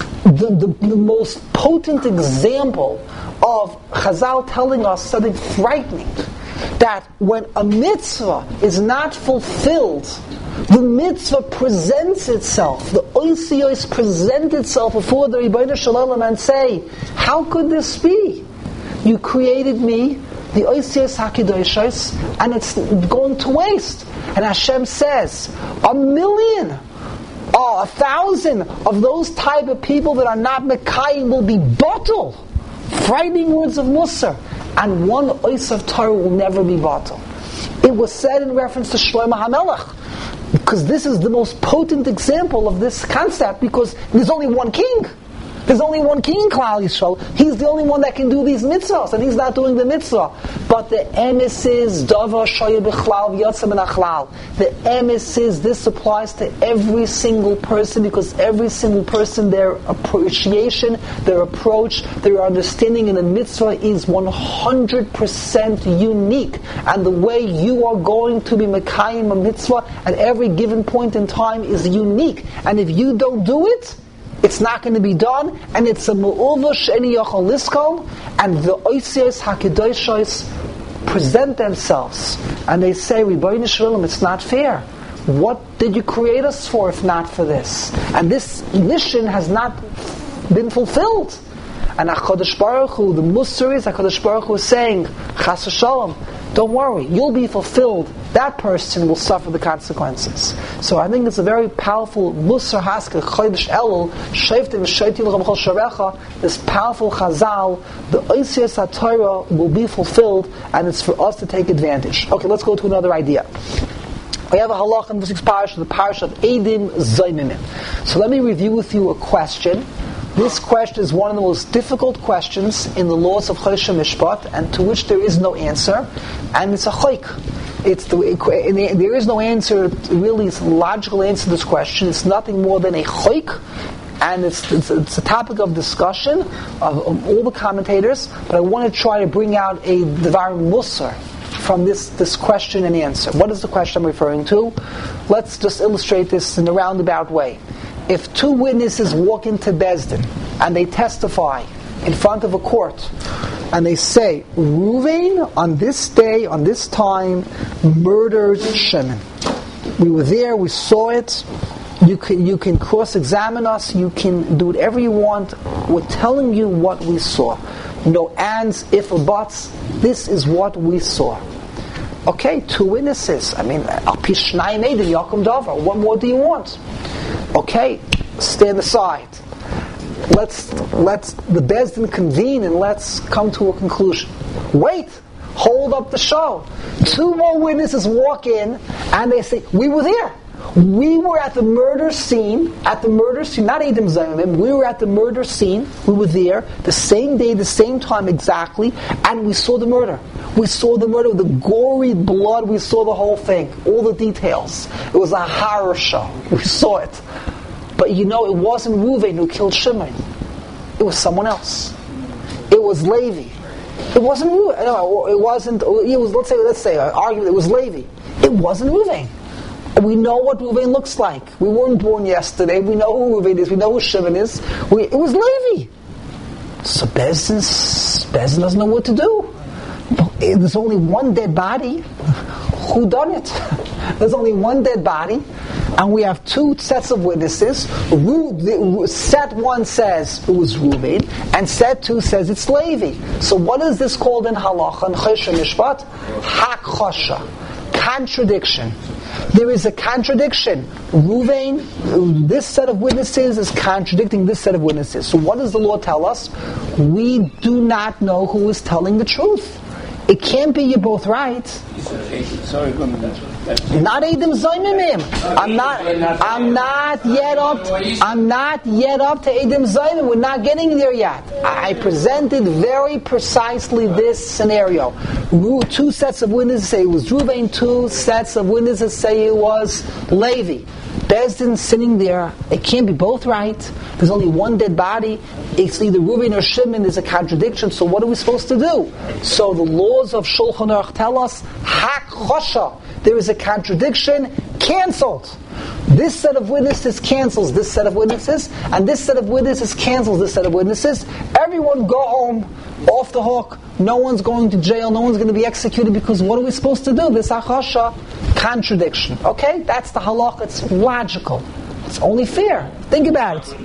the, the, the most potent example of Chazal telling us something frightening, that when a mitzvah is not fulfilled, the mitzvah presents itself, the oisiyos present itself before the Rebbeinu Shalom and say, how could this be? You created me, the oisiyos hakidoshos, and it's going to waste. And Hashem says, a million, oh, a thousand of those type of people that are not Mekayim will be bottled. Frightening words of Musar. And one ois of Torah will never be bottled. It was said in reference to Shlomo HaMelech, because this is the most potent example of this concept, because there's only one king. There's only one king in Klal Yisrael. He's the only one that can do these mitzvahs, and he's not doing the mitzvah. But the emes is Dava Shoya B'chlal V'Yotzeh Min HaChlal. The emes is this applies to every single person, because every single person, their appreciation, their approach, their understanding in the mitzvah is one hundred percent unique. And the way you are going to be Mekayim a mitzvah at every given point in time is unique. And if you don't do it, it's not going to be done, and it's a mu'uva she'eni yochel liskol, and the oisiyos hakedoshos present themselves, and they say, Rebbeinu Shalom, it's not fair. What did you create us for if not for this? And this mission has not been fulfilled. And HaKadosh Baruch Hu, the Musar is, HaKadosh Baruch Hu is saying, Chas v'shalom, don't worry, you'll be fulfilled. That person will suffer the consequences. So I think it's a very powerful Musar Haskell, Chodesh Elul, Sheftim Sheitim L'Chamchol Sharecha, this powerful Chazal, the Oisiyos HaTorah will be fulfilled, and it's for us to take advantage. Okay, let's go to another idea. We have a halach in the sixth parish, the parish of Eidim Zaymimim. So let me review with you a question. This question is one of the most difficult questions in the laws of Chodesh Mishpat, and to which there is no answer, and it's a choik. It's the, it, there is no answer, really, it's a logical answer to this question. It's nothing more than a choik, and it's, it's, it's a topic of discussion of, of all the commentators, but I want to try to bring out a Devar Musar from this, this question and answer. What is the question I'm referring to? Let's just illustrate this in a roundabout way. If two witnesses walk into Bezdin and they testify in front of a court and they say, Ruvain on this day, on this time, murdered Shimon. We were there, we saw it. You can, you can cross-examine us, you can do whatever you want. We're telling you what we saw. No ands, if or buts. This is what we saw. Okay, two witnesses. I mean, what more do you want? Okay, stand aside. Let's let's the Bezdin convene and let's come to a conclusion. Wait, hold up the show. Two more witnesses walk in and they say, we were there. We were at the murder scene, at the murder scene, not Eidim Zaymimim, we were at the murder scene, we were there, the same day, the same time exactly, and we saw the murder. We saw the murder, the gory blood, we saw the whole thing, all the details. It was a horror show. We saw it. But you know, it wasn't Reuven who killed Shimon. It was someone else. It was Levi. It wasn't Reuven. No, it wasn't, it was, let's say, let's say, an argument, it was Levi. It wasn't Reuven. We know what Reuven looks like. We weren't born yesterday. We know who Reuven is. We know who Shimon is. We, it was Levi. So Bezdin, Bezdin doesn't know what to do. There's only one dead body. Who done it? There's only one dead body, and we have two sets of witnesses. Set one says it was Reuven, and set two says it's Levi. So what is this called in halacha and Chodesh Mishpat? Hakchosha, contradiction. There is a contradiction. Reuven, this set of witnesses is contradicting this set of witnesses. So what does the law tell us? We do not know who is telling the truth. It can't be you're both right. Sorry, not Eidim Zaymimim. I'm not. I'm not yet up. I'm not yet up to Eidim Zaymimim. We're not getting there yet. I presented very precisely this scenario. Two sets of witnesses say it was Reuven. Two sets of witnesses say it was Levi. Bezdin sitting there. It can't be both right. There's only one dead body. It's either Reuven or Shimon. There's a contradiction. So what are we supposed to do? So the laws of Shulchan Aruch tell us, Hakchosha. There is a contradiction. Cancelled. This set of witnesses cancels this set of witnesses, and this set of witnesses cancels this set of witnesses. Everyone go home, off the hook. No one's going to jail. No one's going to be executed, because what are we supposed to do? This achasha, contradiction. Okay? That's the halach. It's logical. It's only fair. Think about it.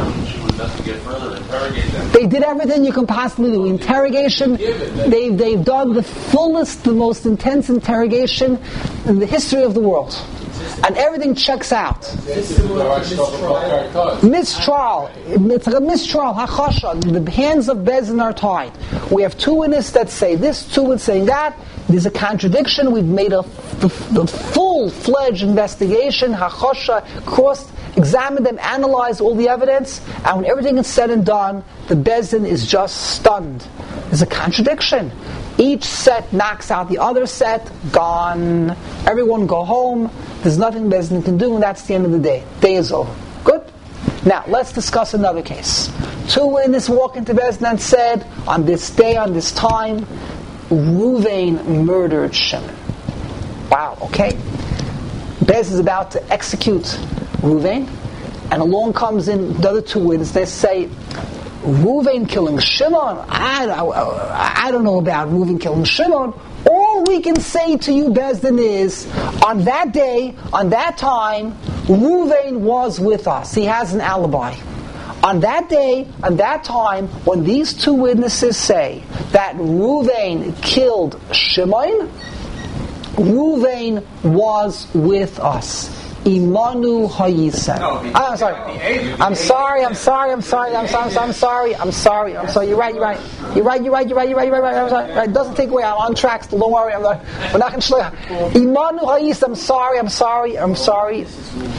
They did everything you can possibly do. Interrogation, they've, they've done the fullest, the most intense interrogation in the history of the world. And everything checks out. Mistrial. It's a mistrial. Hachasha. The hands of Bezin are tied. We have two witnesses that say this, two witnesses saying that. There's a contradiction. We've made a, a, a full-fledged investigation. Hachasha, crossed, examined them, analyzed all the evidence. And when everything is said and done, the Bezin is just stunned. There's a contradiction. Each set knocks out the other set. Gone. Everyone go home. There's nothing Bezdin can do, and that's the end of the day. Day is over. Good? Now, let's discuss another case. Two witnesses walk into Bezdin and said, on this day, on this time, Ruvain murdered Shimon. Wow, okay. Bezdin is about to execute Ruvain, and along comes in the other two witnesses. They say, Ruvain killing Shimon? I, I, I don't know about Ruvain killing Shimon. All we can say to you, Bezdin, is, on that day, on that time, Ruvain was with us. He has an alibi. On that day, on that time, when these two witnesses say that Ruvain killed Shimon, Ruvain was with us. Imanu Hayisem. No, he- I'm sorry. I'm sorry. I'm sorry. I'm sorry. I'm sorry. I'm sorry. I'm sorry. I'm sorry. You're right. You're right. You're right. You're right. You're right. You're right. You're right. I'm sorry. It doesn't take away. I'm on track. Still, don't worry. I'm not. We're not going to show you. Imanu Hayisem. I'm sorry. I'm sorry. I'm sorry.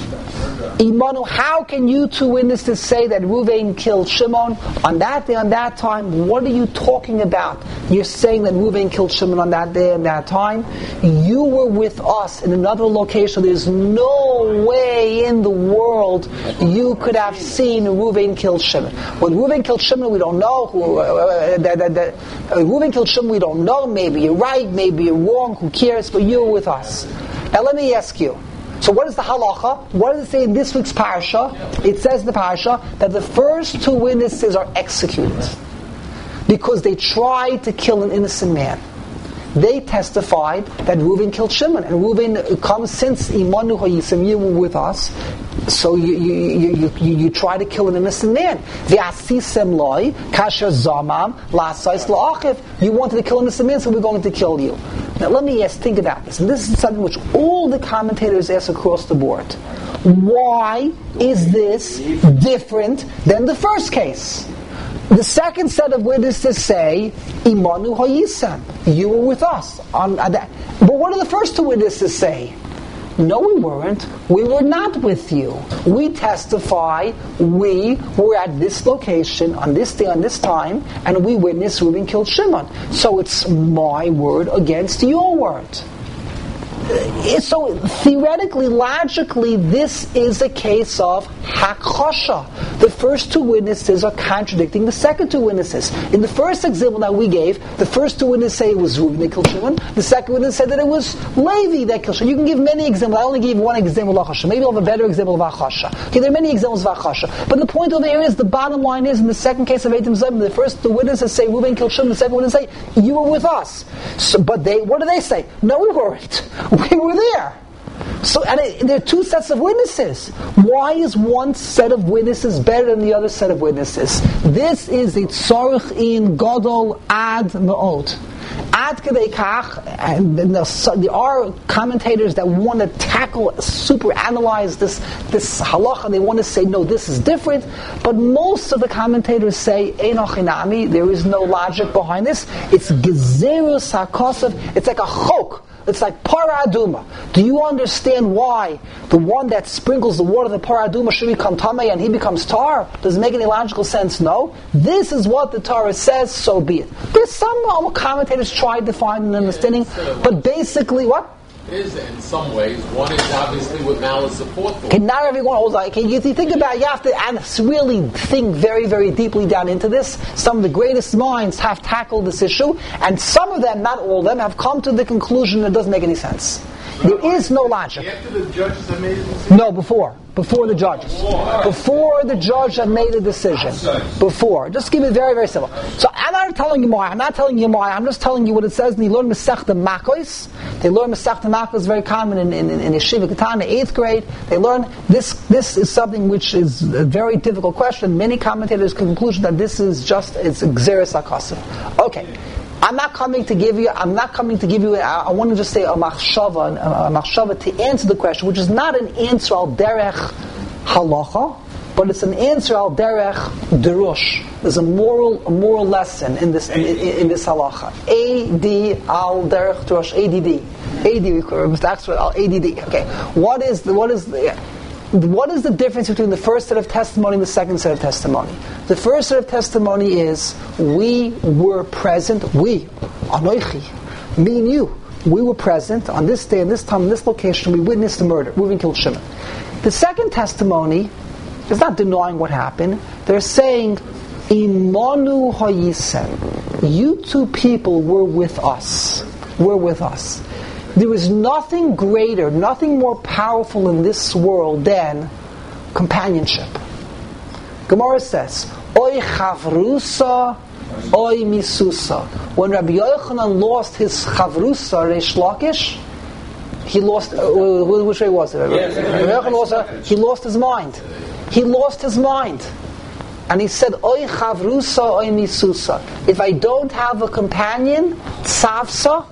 Imanu, how can you two witnesses say that Ruvain killed Shimon on that day, on that time? What are you talking about? You're saying that Ruvain killed Shimon on that day and that time. You were with us in another location. There's no way in the world you could have seen Ruvain kill Shimon. When Ruvain killed Shimon, we don't know. Who, uh, that, that, that, uh, Ruvain killed Shimon, we don't know. Maybe you're right, maybe you're wrong. Who cares? But you were with us. Now let me ask you. So what is the halacha? What does it say in this week's parasha? It says in the parasha that the first two witnesses are executed because they tried to kill an innocent man. They testified that Reuven killed Shimon, and Reuven comes since Imanu Hayisem, you were with us, so you you, you, you, you try to kill an innocent man. V'asisem loy kasher zamam la'asais la'achiv. You wanted to kill an innocent man, so we're going to kill you. Now let me ask, think about this, and this is something which all the commentators ask across the board. Why is this different than the first case? The second set of witnesses say, Imanu Hayisem, you were with us. On, on that. But what do the first two witnesses say? No, we weren't. We were not with you. We testify, we were at this location, on this day, on this time, and we witnessed Reuben killed Shimon. So it's my word against your word. So theoretically, logically, this is a case of hakosha. The first two witnesses are contradicting the second two witnesses. In the first example that we gave, the first two witnesses say it was Reuben that killed Shimon. The second witness said that it was Levi that killed Shimon. You can give many examples. I only gave one example of hakosha. Maybe I'll have a better example of hakosha. Okay, there are many examples of hakosha. But the point over here is, the bottom line is, in the second case of Eitim Zayim, the first two witnesses say Reuben killed Shimon. The second witness say, you were with us. So, but they, what do they say? No, we weren't. We were there. So, and it, there are two sets of witnesses. Why is one set of witnesses better than the other set of witnesses? This is a tzorich in gadol ad me'od. Ad kedei kach, and there are commentators that want to tackle, super analyze this this halacha. They want to say, no, this is different. But most of the commentators say, einoch inami, there is no logic behind this. It's gezerus hakosav. It's like a chok. It's like para aduma. Do you understand why the one that sprinkles the water, the para aduma, should become tamei and he becomes tar? Does it make any logical sense? No. This is what the Torah says, so be it. There's some commentators tried to find an understanding, but basically, what? Is in some ways, one is obviously with malice aforethought. Okay, not everyone holds like. Okay, you think about it, you have to and really think very, very deeply down into this. Some of the greatest minds have tackled this issue, and some of them, not all of them, have come to the conclusion that it doesn't make any sense. There is no logic. After the judges have made a decision? No, before. Before the judges. Before the judge had made a decision. Before. Just keep it very, very simple. So I'm not telling you more. I'm not telling you more. I'm just telling you what it says. They learn Masechta Makos. They learn Masechta Makos, very common in, in, in Yeshiva Katan, eighth grade. They learn this. This is something which is a very difficult question. Many commentators conclude that this is just, it's Gzeres HaKasav. Okay. I'm not coming to give you, I'm not coming to give you, I, I want to just say a machshava, a, a machshava to answer the question, which is not an answer al derech halacha, but it's an answer al derech derush. There's a moral, a moral lesson in this, in, in, in this halacha. A D al derech derush, A D D. A D, Mister Axford, al A D D. Okay. What is the, what is the, What is the difference between the first set of testimony and the second set of testimony? The first set of testimony is, we were present, we, Anoichi, me and you, we were present on this day, on this time, in this location, we witnessed the murder, we even killed Shimon. The second testimony is not denying what happened, they're saying, Imanu hayisen, you two people were with us, were with us. There is nothing greater, nothing more powerful in this world than companionship. Gemara says, Oy chavrusa, oy misusa. When Rabbi Yochanan lost his chavrusa, Reish Lakish, he lost, uh, which way was it? Yes. Rabbi Yochanan lost, uh, he lost his mind. He lost his mind. And he said, Oy chavrusa, oy misusa. If I don't have a companion, tzavsa,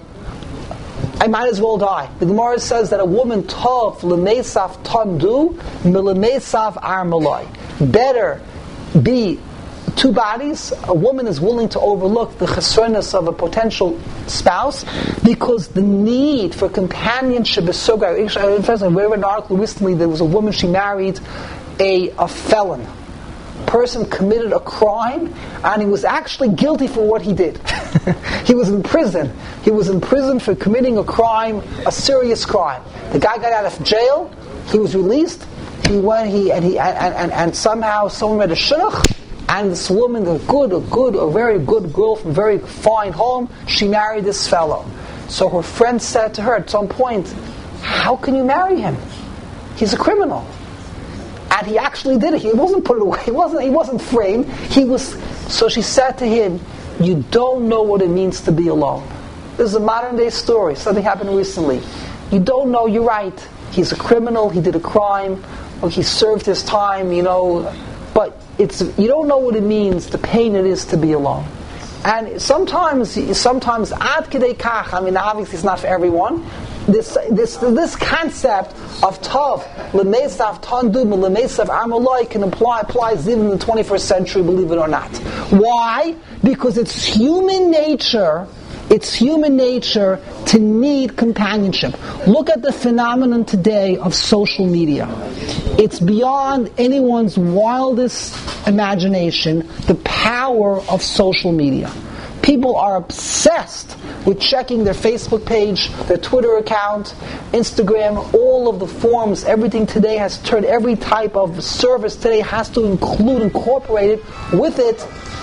I might as well die. The Gemara says that a woman tov l'meisaf tandu milemeisaf armaloi. Better be two bodies. A woman is willing to overlook the chesronos of a potential spouse because the need for companionship is so great. I read an article recently. There was a woman, she married a, a felon. Person committed a crime and he was actually guilty for what he did. He was in prison. He was in prison for committing a crime, a serious crime. The guy got out of jail. He was released. He went. He and he and, and, and somehow someone read a shidduch, and this woman, a good, a good, a very good girl from a very fine home, she married this fellow. So her friend said to her at some point, "How can you marry him? He's a criminal." And he actually did it. He wasn't put away. He wasn't. He wasn't framed. He was. So she said to him, "You don't know what it means to be alone." This is a modern day story. Something happened recently. You don't know. You're right. He's a criminal. He did a crime. Or he served his time. You know, but it's you don't know what it means. The pain it is to be alone. And sometimes, sometimes ad kidei kach. I mean, obviously, it's not for everyone. This this this concept of tov lemeisav tandu lemeisav amaloi can apply applies even in the twenty-first century. Believe it or not. Why? Because it's human nature. It's human nature to need companionship. Look at the phenomenon today of social media. It's beyond anyone's wildest imagination, the power of social media. People are obsessed with checking their Facebook page, their Twitter account, Instagram, all of the forms. Everything today has turned, every type of service today has to include, incorporate it, with it,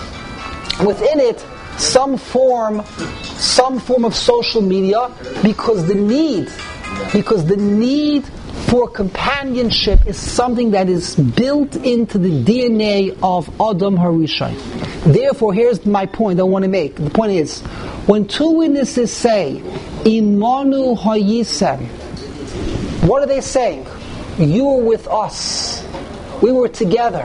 within it, some form, some form of social media, because the need, because the need for companionship is something that is built into the D N A of Adam Harishon. Therefore, here's my point I want to make. The point is, when two witnesses say, Imanu Hayisem, what are they saying? You were with us. We were together.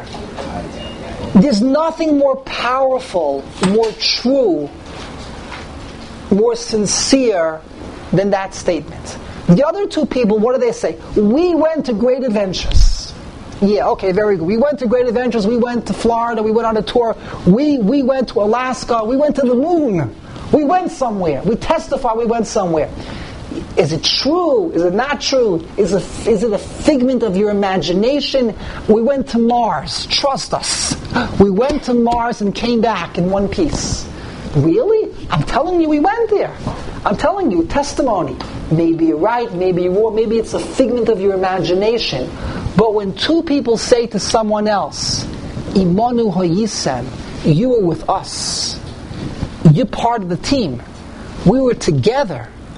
There's nothing more powerful, more true, more sincere than that statement. The other two people, what do they say? We went to great adventures. Yeah, okay, very good. We went to great adventures. We went to Florida. We went on a tour. We we went to Alaska. We went to the moon. We went somewhere. We testify we went somewhere. Is it true? Is it not true? Is it, is it a figment of your imagination? We went to Mars. Trust us. We went to Mars and came back in one piece. Really? I'm telling you we went there. I'm telling you, testimony. Maybe you're right, maybe you're wrong, maybe it's a figment of your imagination. But when two people say to someone else, Imanu Hayisem, you were with us. You're part of the team. We were together.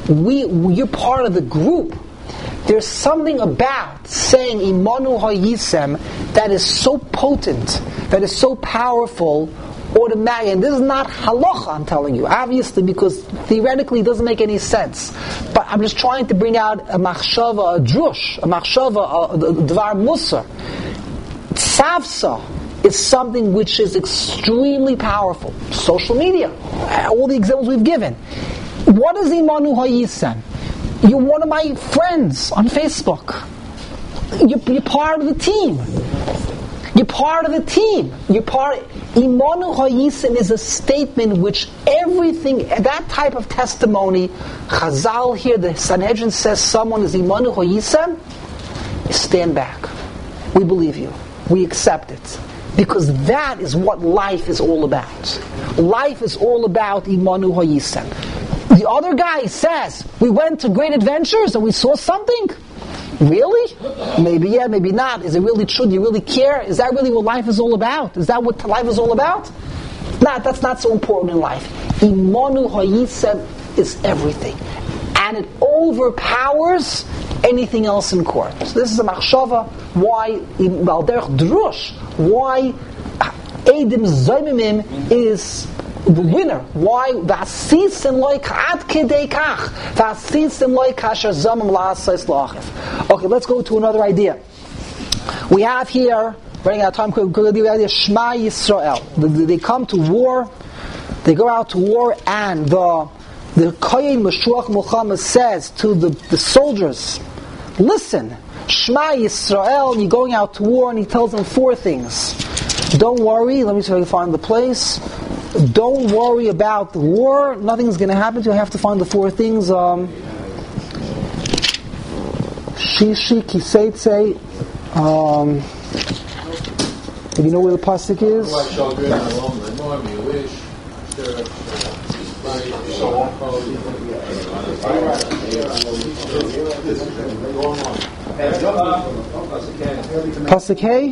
We, we, you're part of the group. There's something about saying Imanu Hayisem that is so potent, that is so powerful, automatic. And this is not halacha, I'm telling you, obviously, because theoretically it doesn't make any sense. But I'm just trying to bring out a machshava, a drush, a machshava, a dvar musar. Tzavsa is something which is extremely powerful. Social media, all the examples we've given. What is Imanu Hayisem? You're one of my friends on Facebook. You're, you're part of the team. You're part of the team. You're part of, Imanu Hayisem is a statement which everything, that type of testimony, Chazal here, the Sanhedrin says someone is Imanu Hayisem, stand back. We believe you. We accept it. Because that is what life is all about. Life is all about Imanu Hayisem. The other guy says, we went to great adventures and we saw something. Really? Maybe yeah, maybe not. Is it really true? Do you really care? Is that really what life is all about? Is that what life is all about? Not, that's not so important in life. Imanu Hayisem is everything. And it overpowers anything else in court. So this is a machshava, why, Balderch Drush, why Eidim Zoymimim is the winner. Why? V'asisim loy ad kedei kach. V'asisim loy kasher zamim la'asais la'achif. Okay, let's go to another idea. We have here, running out of time, the idea Shema Yisrael. They come to war, they go out to war, and the the Kohen Meshuach Muhammad says to the, the soldiers, listen, Shema Yisrael, you're going out to war, and he tells them four things. Don't worry, let me see if I can find the place. Don't worry about the war. Nothing's going to happen to you. I have to find the four things. Um, Shishi Kiseitse. Um, do you know where the pasuk is? Pasuk Hey?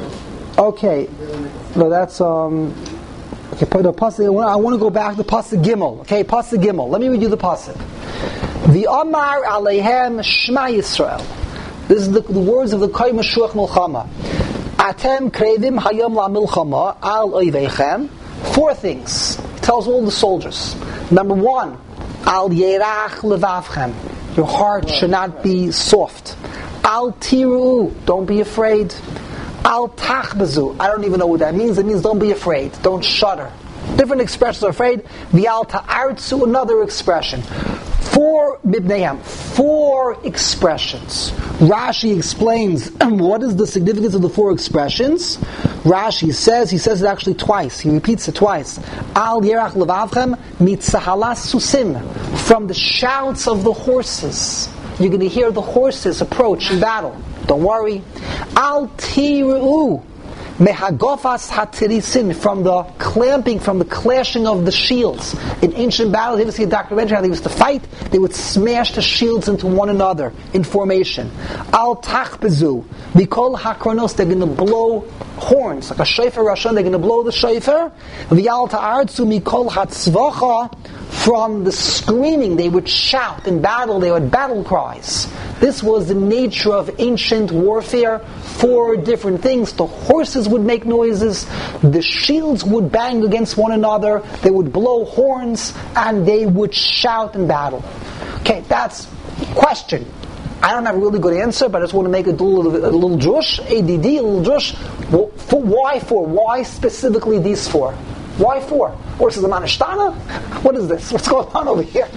Okay. No, that's... Um, Okay, the pasuk, I want to go back to pasuk Gimel. Okay, pasuk Gimel. Let me read you the pasuk. The Amar Aleihem Shema Yisrael. This is the, the words of the Kohen Meshuach Milchama. Atem krevim hayom la milchama al oiveichem. Four things. He tells all the soldiers. Number one, al yerach levavchem. Your heart should not be soft. Al tiru. Don't be afraid. Al tachbazu. I don't even know what that means. It means don't be afraid. Don't shudder. Different expressions are afraid. V'al ta'artzu, another expression. Four bibneihem. Four expressions. Rashi explains what is the significance of the four expressions. Rashi says, he says it actually twice. He repeats it twice. Al yerach levavchem mitzahalas susim. From the shouts of the horses. You're going to hear the horses approach in battle. Don't worry. Al tiru mehagofas hatirisin, from the clamping, from the clashing of the shields. In ancient battles, you ever see a documentary how they used to fight? They would smash the shields into one another in formation. Al tachbezu mikol hakronos, they're going to blow horns like a shofar rashon. They're going to blow the shofar. V'al ta'artzu mikol hatzvacha, from the screaming, they would shout in battle, they would battle cries. This was the nature of ancient warfare. Four different things. The horses would make noises, the shields would bang against one another, they would blow horns, and they would shout in battle. Okay, that's question. I don't have a really good answer, but I just want to make a little, a little drush, A D D, a little drush. For, why four? Why specifically these four? Why four? Or is it the Manashtana? What is this? What's going on over here?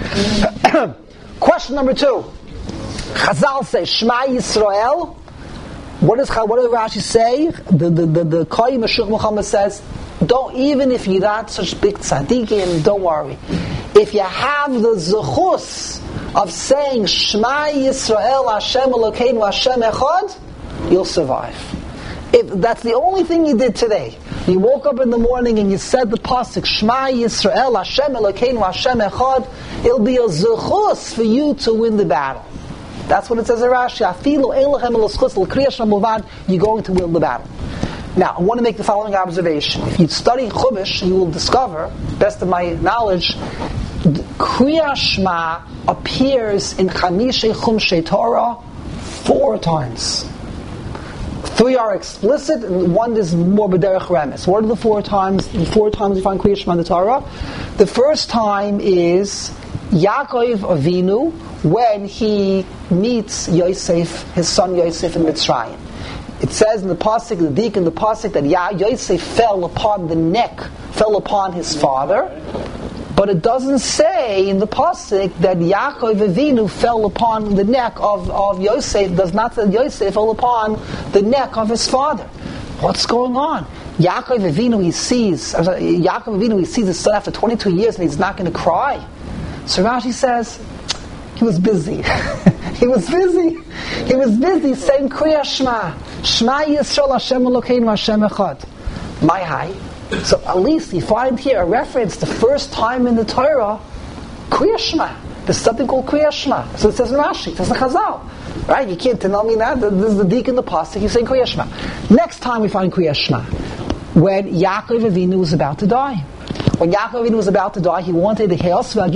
Question number two. Chazal says, Shema Yisrael. What does what does Rashi say? The the the, the Kohen Meshuach Muhammad says, don't, even if you're not such big tzaddikim, don't worry. If you have the zechus of saying Shema Yisrael Hashem Elokeinu Hashem Echad, you'll survive. If that's the only thing you did today, you woke up in the morning and you said the pasuk Shema Yisrael Hashem Elokeinu Hashem Echad, it'll be a zechus for you to win the battle. That's what it says in Rashi. Afilu elechem l'schus l'kriyas shamuvad. You're going to win the battle. Now, I want to make the following observation. If you study Chumash, you will discover, best of my knowledge, Kriya Shema appears in Chamishe Chumshei Torah four times. Three are explicit, and one is more b'derech remes. What are the four times? The four times you find Kriya Shema in the Torah. The first time is Yaakov Avinu when he meets Yosef, his son Yosef in Mitzrayim. It says in the pasuk, the dik in the pasuk, that Ya- Yosef fell upon the neck, fell upon his father. But it doesn't say in the pasuk that Yaakov Avinu fell upon the neck of, of Yosef. It does not say Yosef fell upon the neck of his father. What's going on? Yaakov Avinu, he sees, Yaakov Avinu, he sees his son after twenty-two years and he's not going to cry. So Rashi says, he was busy. he was busy. He was busy saying Kriya Shema. Shema Yisrael Hashem Elokeinu Hashem Echad. My high. So at least you find here a reference, the first time in the Torah, Kriya Shema. There's something called Kriya Shema. So it says in Rashi, it says in Chazal. Right? You can't tell me that. This is the dik in the pasuk. You're saying Kriya Shema. Next time we find Kriya Shema, when Yaakov Avinu was about to die. When Yaakov Avinu was about to die, he wanted the chaos. And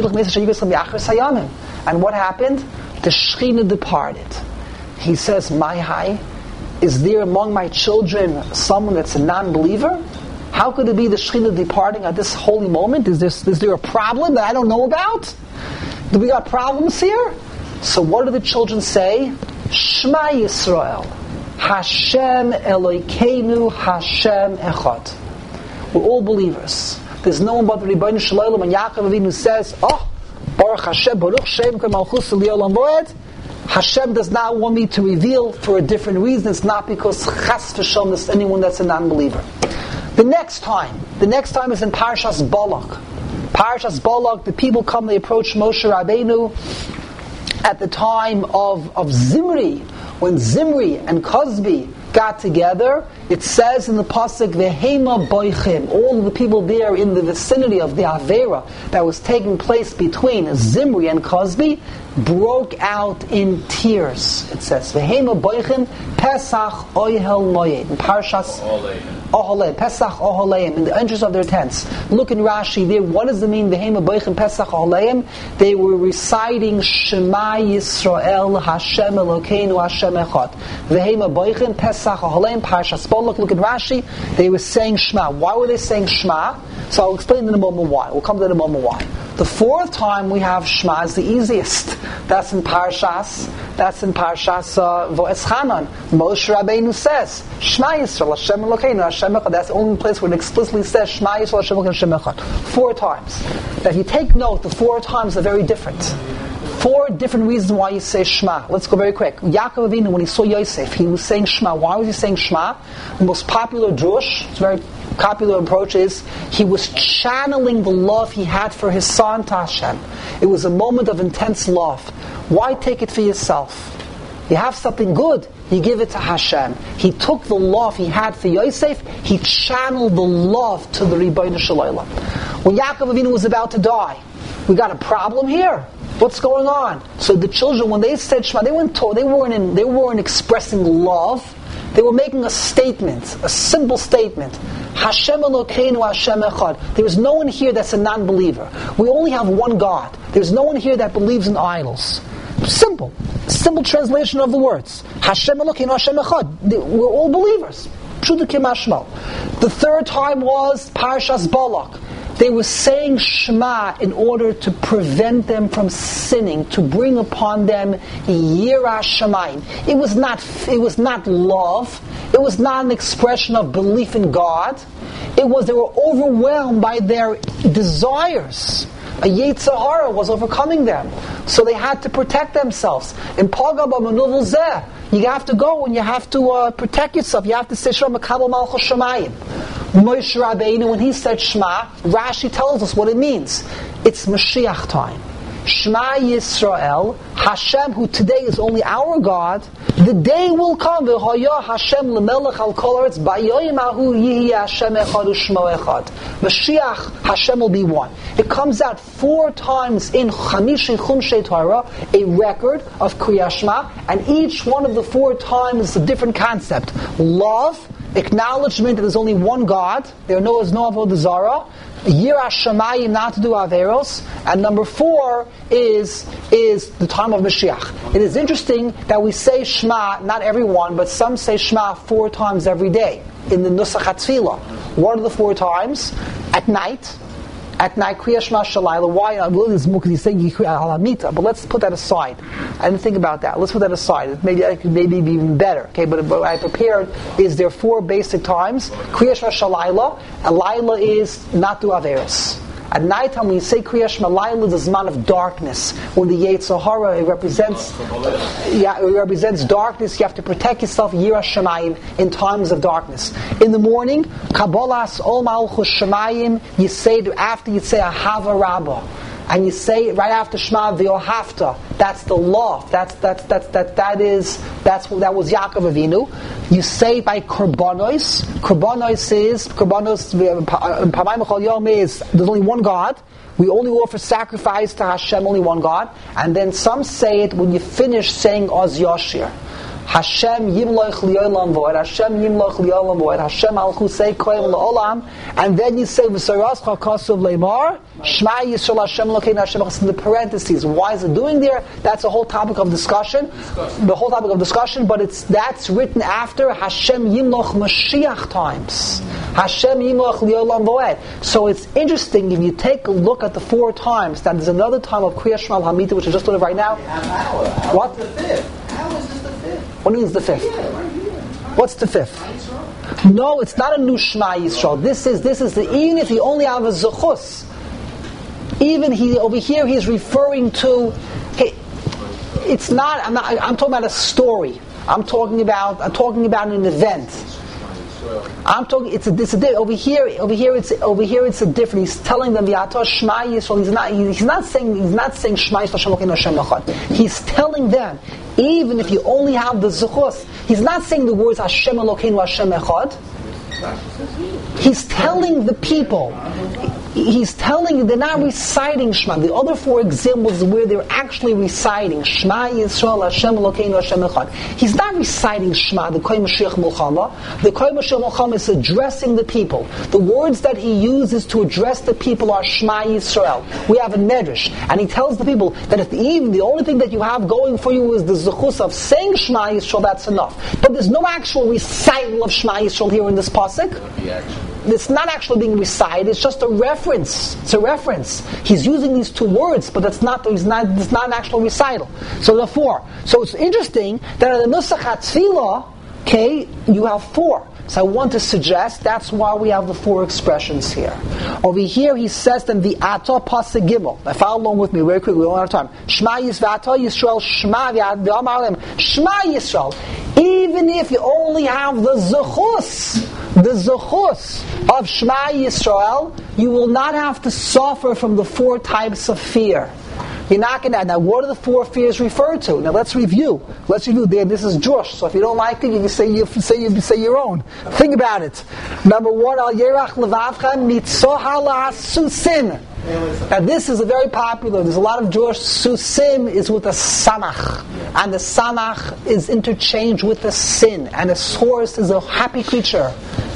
what happened? The Shekhinah departed. He says, "My high, is there among my children someone that's a non-believer? How could it be the Shekhinah departing at this holy moment? Is there, is there a problem that I don't know about? Do we got problems here?" So what do the children say? Shema Yisrael, Hashem Elokeinu Hashem Echad. We're all believers. There's no one but the Rebbeinu Shalom. When Yaakov Avinu says, "Oh, Baruch Hashem, Baruch Shem Malchus L'Olam Moed," Hashem does not want me to reveal for a different reason. It's not because Chas v'Shalom is anyone that's a non-believer. The next time, the next time is in Parshas Balak. Parshas Balak, the people come, they approach Moshe Rabbeinu at the time of, of Zimri, when Zimri and Cosby got together. It says in the pasuk, "Vehema boichim," all of the people there in the vicinity of the Avera that was taking place between Zimri and Cosby broke out in tears. It says, "Vehema boichim Pesach Ohel Moed," in Parshas Oholei, Pesach Oholeim, in the entrance of their tents. Look in Rashi there. What does it mean? Vehema boichim Pesach Oholeim. They were reciting Shema Yisrael Hashem Elokeinu Hashem Echad. Vehema boichim Pesach Oholeim, Parshas Balak. Look at Rashi. They were saying Shema. Why were they saying Shema? So I'll explain in a moment why. We'll come to that in a moment why. The fourth time we have Shema is the easiest. That's in Parshas. That's in Parshas uh, Vo'eschanan. Moshe Rabbeinu says Shema Yisrael Hashem Elokeinu Hashem Echad. That's the only place where it explicitly says Shema Yisrael Hashem Elokeinu Hashem Echad. Four times. Now, if you take note, the four times are very different. Four different reasons why you say Shema. Let's go very quick. Yaakov Avinu, when he saw Yosef, he was saying Shema. Why was he saying Shema? The most popular drush, it's very popular approach, is he was channeling the love he had for his son to Hashem. It was a moment of intense love. Why take it for yourself? You have something good, you give it to Hashem. He took the love he had for Yosef, he channeled the love to the Rebbeinu Shalom. When Yaakov Avinu was about to die, we got a problem here. What's going on? So the children, when they said Shema, they weren't told, they weren't in, they weren't expressing love. They were making a statement, a simple statement. Hashem Elokeinu Hashem Echad. There is no one here that's a non-believer. We only have one God. There's no one here that believes in idols. Simple. Simple translation of the words. Hashem Elokeinu Hashem Echad. We're all believers. Pshuta Kimashmo. The third time was Parshas Balak. They were saying Shema in order to prevent them from sinning, to bring upon them Yirah Shamayim. It was not, it was not love. It was not an expression of belief in God. It was, they were overwhelmed by their desires. A Yetzer Hara was overcoming them. So they had to protect themselves. In Paga B'Manuvel Zeh, you have to go and you have to uh, protect yourself. You have to say Shema Makabel Malchus Shamayim. Moshe Rabbeinu, when he said Shema, Rashi tells us what it means. It's Mashiach time. Shema Yisrael, Hashem, who today is only our God, the day will come, V'hoya Hashem lemelech al kol haaretz, b'yoyim hahu yihi Hashem echad u'shmo echad. Mashiach, Hashem will be one. It comes out four times in Chamishi Chumshei Torah, a record of Kriya Shema, and each one of the four times is a different concept. Love, acknowledgement that there's only one God, there no is no avodah zarah, Yirah Shamayim, not to do Averos, and number four is is the time of Mashiach. It is interesting that we say Shema, not everyone, but some say Shema four times every day in the Nusach HaTfilah. What are the four times? At night. At night, Kriya Shema Shalayla. Why? I'm willing to because he's saying Alamita, but let's put that aside. I didn't think about that. Let's put that aside. Maybe I could maybe be even better. Okay, but, but what I prepared is there four basic times. Kriya Shema Shalayla, and Laila is not do Averos. At night time, when you say Kriya Shema Laila, there's a man of darkness. When the Yetzer Hara, it represents, yeah, it represents darkness. You have to protect yourself, Yirah Shamayim, in times of darkness. In the morning, Kabbalas Ol Malchus Shamayim, you say it after you say Ahava Rabbah. And you say it right after Shema V'Ohavta. That's the law. That's that's that's that that is that's that was Yaakov Avinu. You say it by Korbanos. Korbanos is Korbanos. Pamayim Chol Yom is there's only one God. We only offer sacrifice to Hashem, only one God. And then some say it when you finish saying Oz Yoshir. Hashem Yimloch Li'olam Voed, Hashem Yimloch Li'olam Voed, Hashem Alchusei Koyim La'olam, and then you say V'Sarascha Kasuv Leimar, Shema Yisrael Hashem Elokeinu Hashem Echad, in the parentheses. Why is it doing there? That's a whole topic of discussion. discussion. The whole topic of discussion, but it's that's written after Hashem Yimloch Mashiach times. Hashem Yimloch Li'olam Voed. So it's interesting if you take a look at the four times. That there's another time of Kriya Shema Hamita, which I just learned right now. What? The fifth. How is this the fifth? What means the fifth? What's the fifth? No, it's not a new Shema Yisrael. This is this is the even if you only have a Zechus. Even he over here he's referring to. Hey, it's not. I'm not. I'm talking about a story. I'm talking about. I'm talking about an event. I'm talking. It's a. It's a over here. Over here. It's over here. It's a different. He's telling them V'atah Shema Yisrael. He's not. He's not saying. He's not saying Shema Yisrael Hashem Elokeinu Hashem Echad. He's telling them. Even if you only have the Zechus, he's not saying the words Hashem Elokeinu Hashem Echad. He's telling the people. He's telling, they're not reciting Shema. The other four examples where they're actually reciting Shema Yisrael Hashem Elokeinu Hashem Echad. He's not reciting Shema, the Kol Mashiach Mulchama. The Kol Mashiach Mulchama is addressing the people. The words that he uses to address the people are Shema Yisrael. We have a Medrash, and he tells the people that if the, even the only thing that you have going for you is the Zechus of saying Shema Yisrael, that's enough. But there's no actual recital of Shema Yisrael here in this pasuk. It's not actually being recited, it's just a reference. It's a reference. He's using these two words, but that's not, it's not, it's not an actual recital. So therefore, so it's interesting that in the Nusach HaTfilah, okay, you have four. So I want to suggest that's why we have the four expressions here. Over here he says them the Atah Pasuk Gimel. Now follow along with me very quickly, we don't have time. Shema Yisrael Yisrael Shema V'Amar Shema Yisrael. Even if you only have the Zechus, the Zechus of Shema Yisrael, you will not have to suffer from the four types of fear. You're not going to. Now, what are the four fears referred to? Now, let's review. Let's review. There, this is Josh. So, if you don't like it, you can say you say you say your own. Think about it. Number one, Al Yerach Levavcha Mitzoha Susim. Now, this is a very popular. There's a lot of Jewish. Susim is with a samach, and the samach is interchanged with the sin, and a source is a happy creature.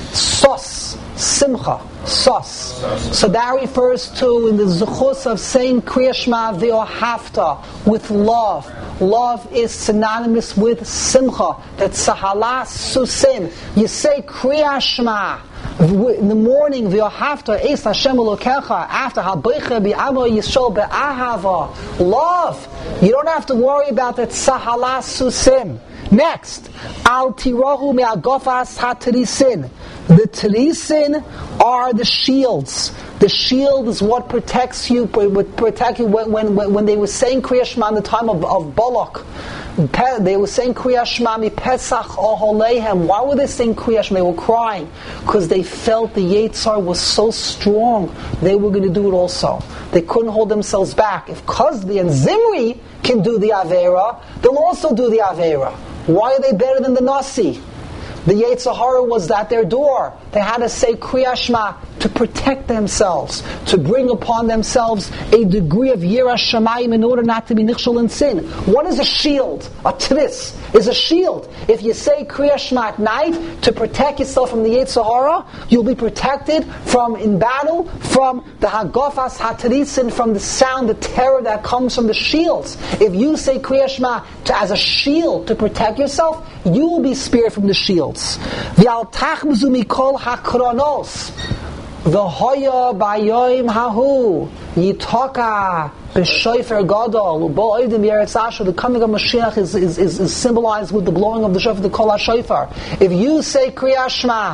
Sos, simcha. Sos. So that refers to in the Zechus of saying Kriya Shema V'Ohavta with love. Love is synonymous with Simcha. That's Sahala Susim. You say Kriya Shema in the morning V'Ohavta Eis Hashem Elokecha after Habaycha B'Amo Yisrael Be'ahava. Love. You don't have to worry about that Sahala Susim. Next, Al Tirahu Me'agofas HaTerisin. The Terisin are the shields. The shield is what protects you. Would protect you when, when, when they were saying Kriya Shema in the time of, of Balak. They were saying Kriya Shema mi Pesach Oholeihem. Why were they saying Kriya Shema? They were crying because they felt the Yetzar was so strong. They were going to do it also. They couldn't hold themselves back. If Kozbi and Zimri can do the Avera, they'll also do the Avera. Why are they better than the Nasi? The Yetzer Hara was at their door. They had to say Kriyat Shema to protect themselves, to bring upon themselves a degree of Yiras Shamayim in order not to be nichshol in sin. What is a shield? A tris is a shield. If you say Kriyat Shema at night to protect yourself from the Yetzer Hara, you'll be protected from, in battle, from the Hagafas HaTrisin, from the sound, the terror that comes from the shields. If you say Kriyat Shema to, as a shield to protect yourself, you will be spared from the shields. V'al tachmuzu mikol hakronos v'hoya bayoim hahu yitaka b'shoifer gadol u'bo'odim yeretz asher. The coming of Mashiach is, is, is, is symbolized with the blowing of the shofar, the kol ha-shofar. If you say Kriyat Shema,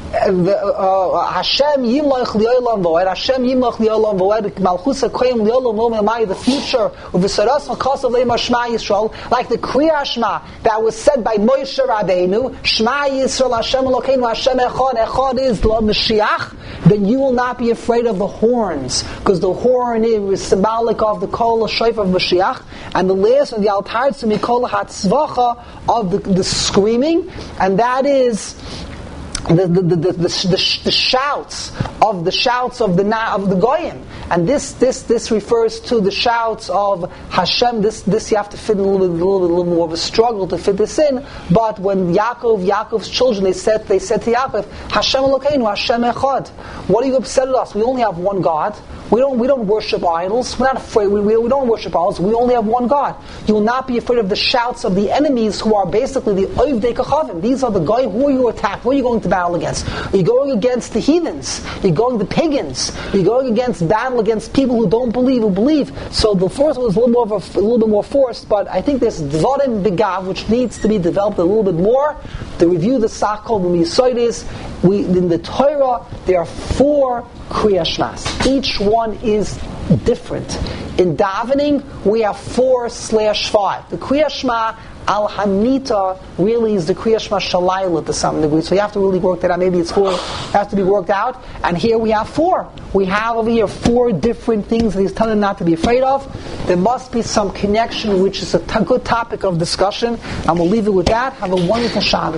Hashem yimloch li'olam v'oed, Hashem yimloch li'olam v'oed, Malchus HaKoyim li'olam v'oed, the future of the V'saras Makasav Le'ma Shema Yisrael, like the Kriyat Shema that was said by Moshe Rabbeinu, Shema Yisrael, Hashem Elokeinu, Hashem Echad, Echad is the Mashiach, then you will not be afraid of the horns, because the horn is symbolic of the Kol HaShofar of Mashiach, and the last of the Altar Tzumi Kol HaTzvacha of the, the screaming, and that is The the, the, the, the, the shouts of the shouts of the of the goyim, and this this this refers to the shouts of Hashem. This this you have to fit in a little bit, a little bit, a little more of a struggle to fit this in. But when Yaakov, Yaakov's children, they said they said to Yaakov, Hashem Elokeinu, Hashem Echad. What are you upset at us? We only have one God. We don't we don't worship idols. We're not afraid. We, we, we don't worship idols. We only have one God. You will not be afraid of the shouts of the enemies, who are basically the Oivdei Kachavim. These are the guys who are you attack. Who are you going to battle against? You're going against the heathens. You're going the pagans. You're going against battle against people who don't believe, who believe. So the first one is a little more of a, a little bit more forced, but I think there's Dvarim Begav, which needs to be developed a little bit more. To review the Sakol B'Misoidis, we in the Torah there are four Kriyat Shmas. Each one is different. In davening, we have four slash five. The Kriyat Shema Al Hamita really is the Kriyat Shema Shalayla to some degree. So you have to really work that out. Maybe it's four, it has to be worked out. And here we have four. We have over here four different things that he's telling them not to be afraid of. There must be some connection, which is a t- good topic of discussion. And we'll leave it with that. Have a wonderful Shabbat.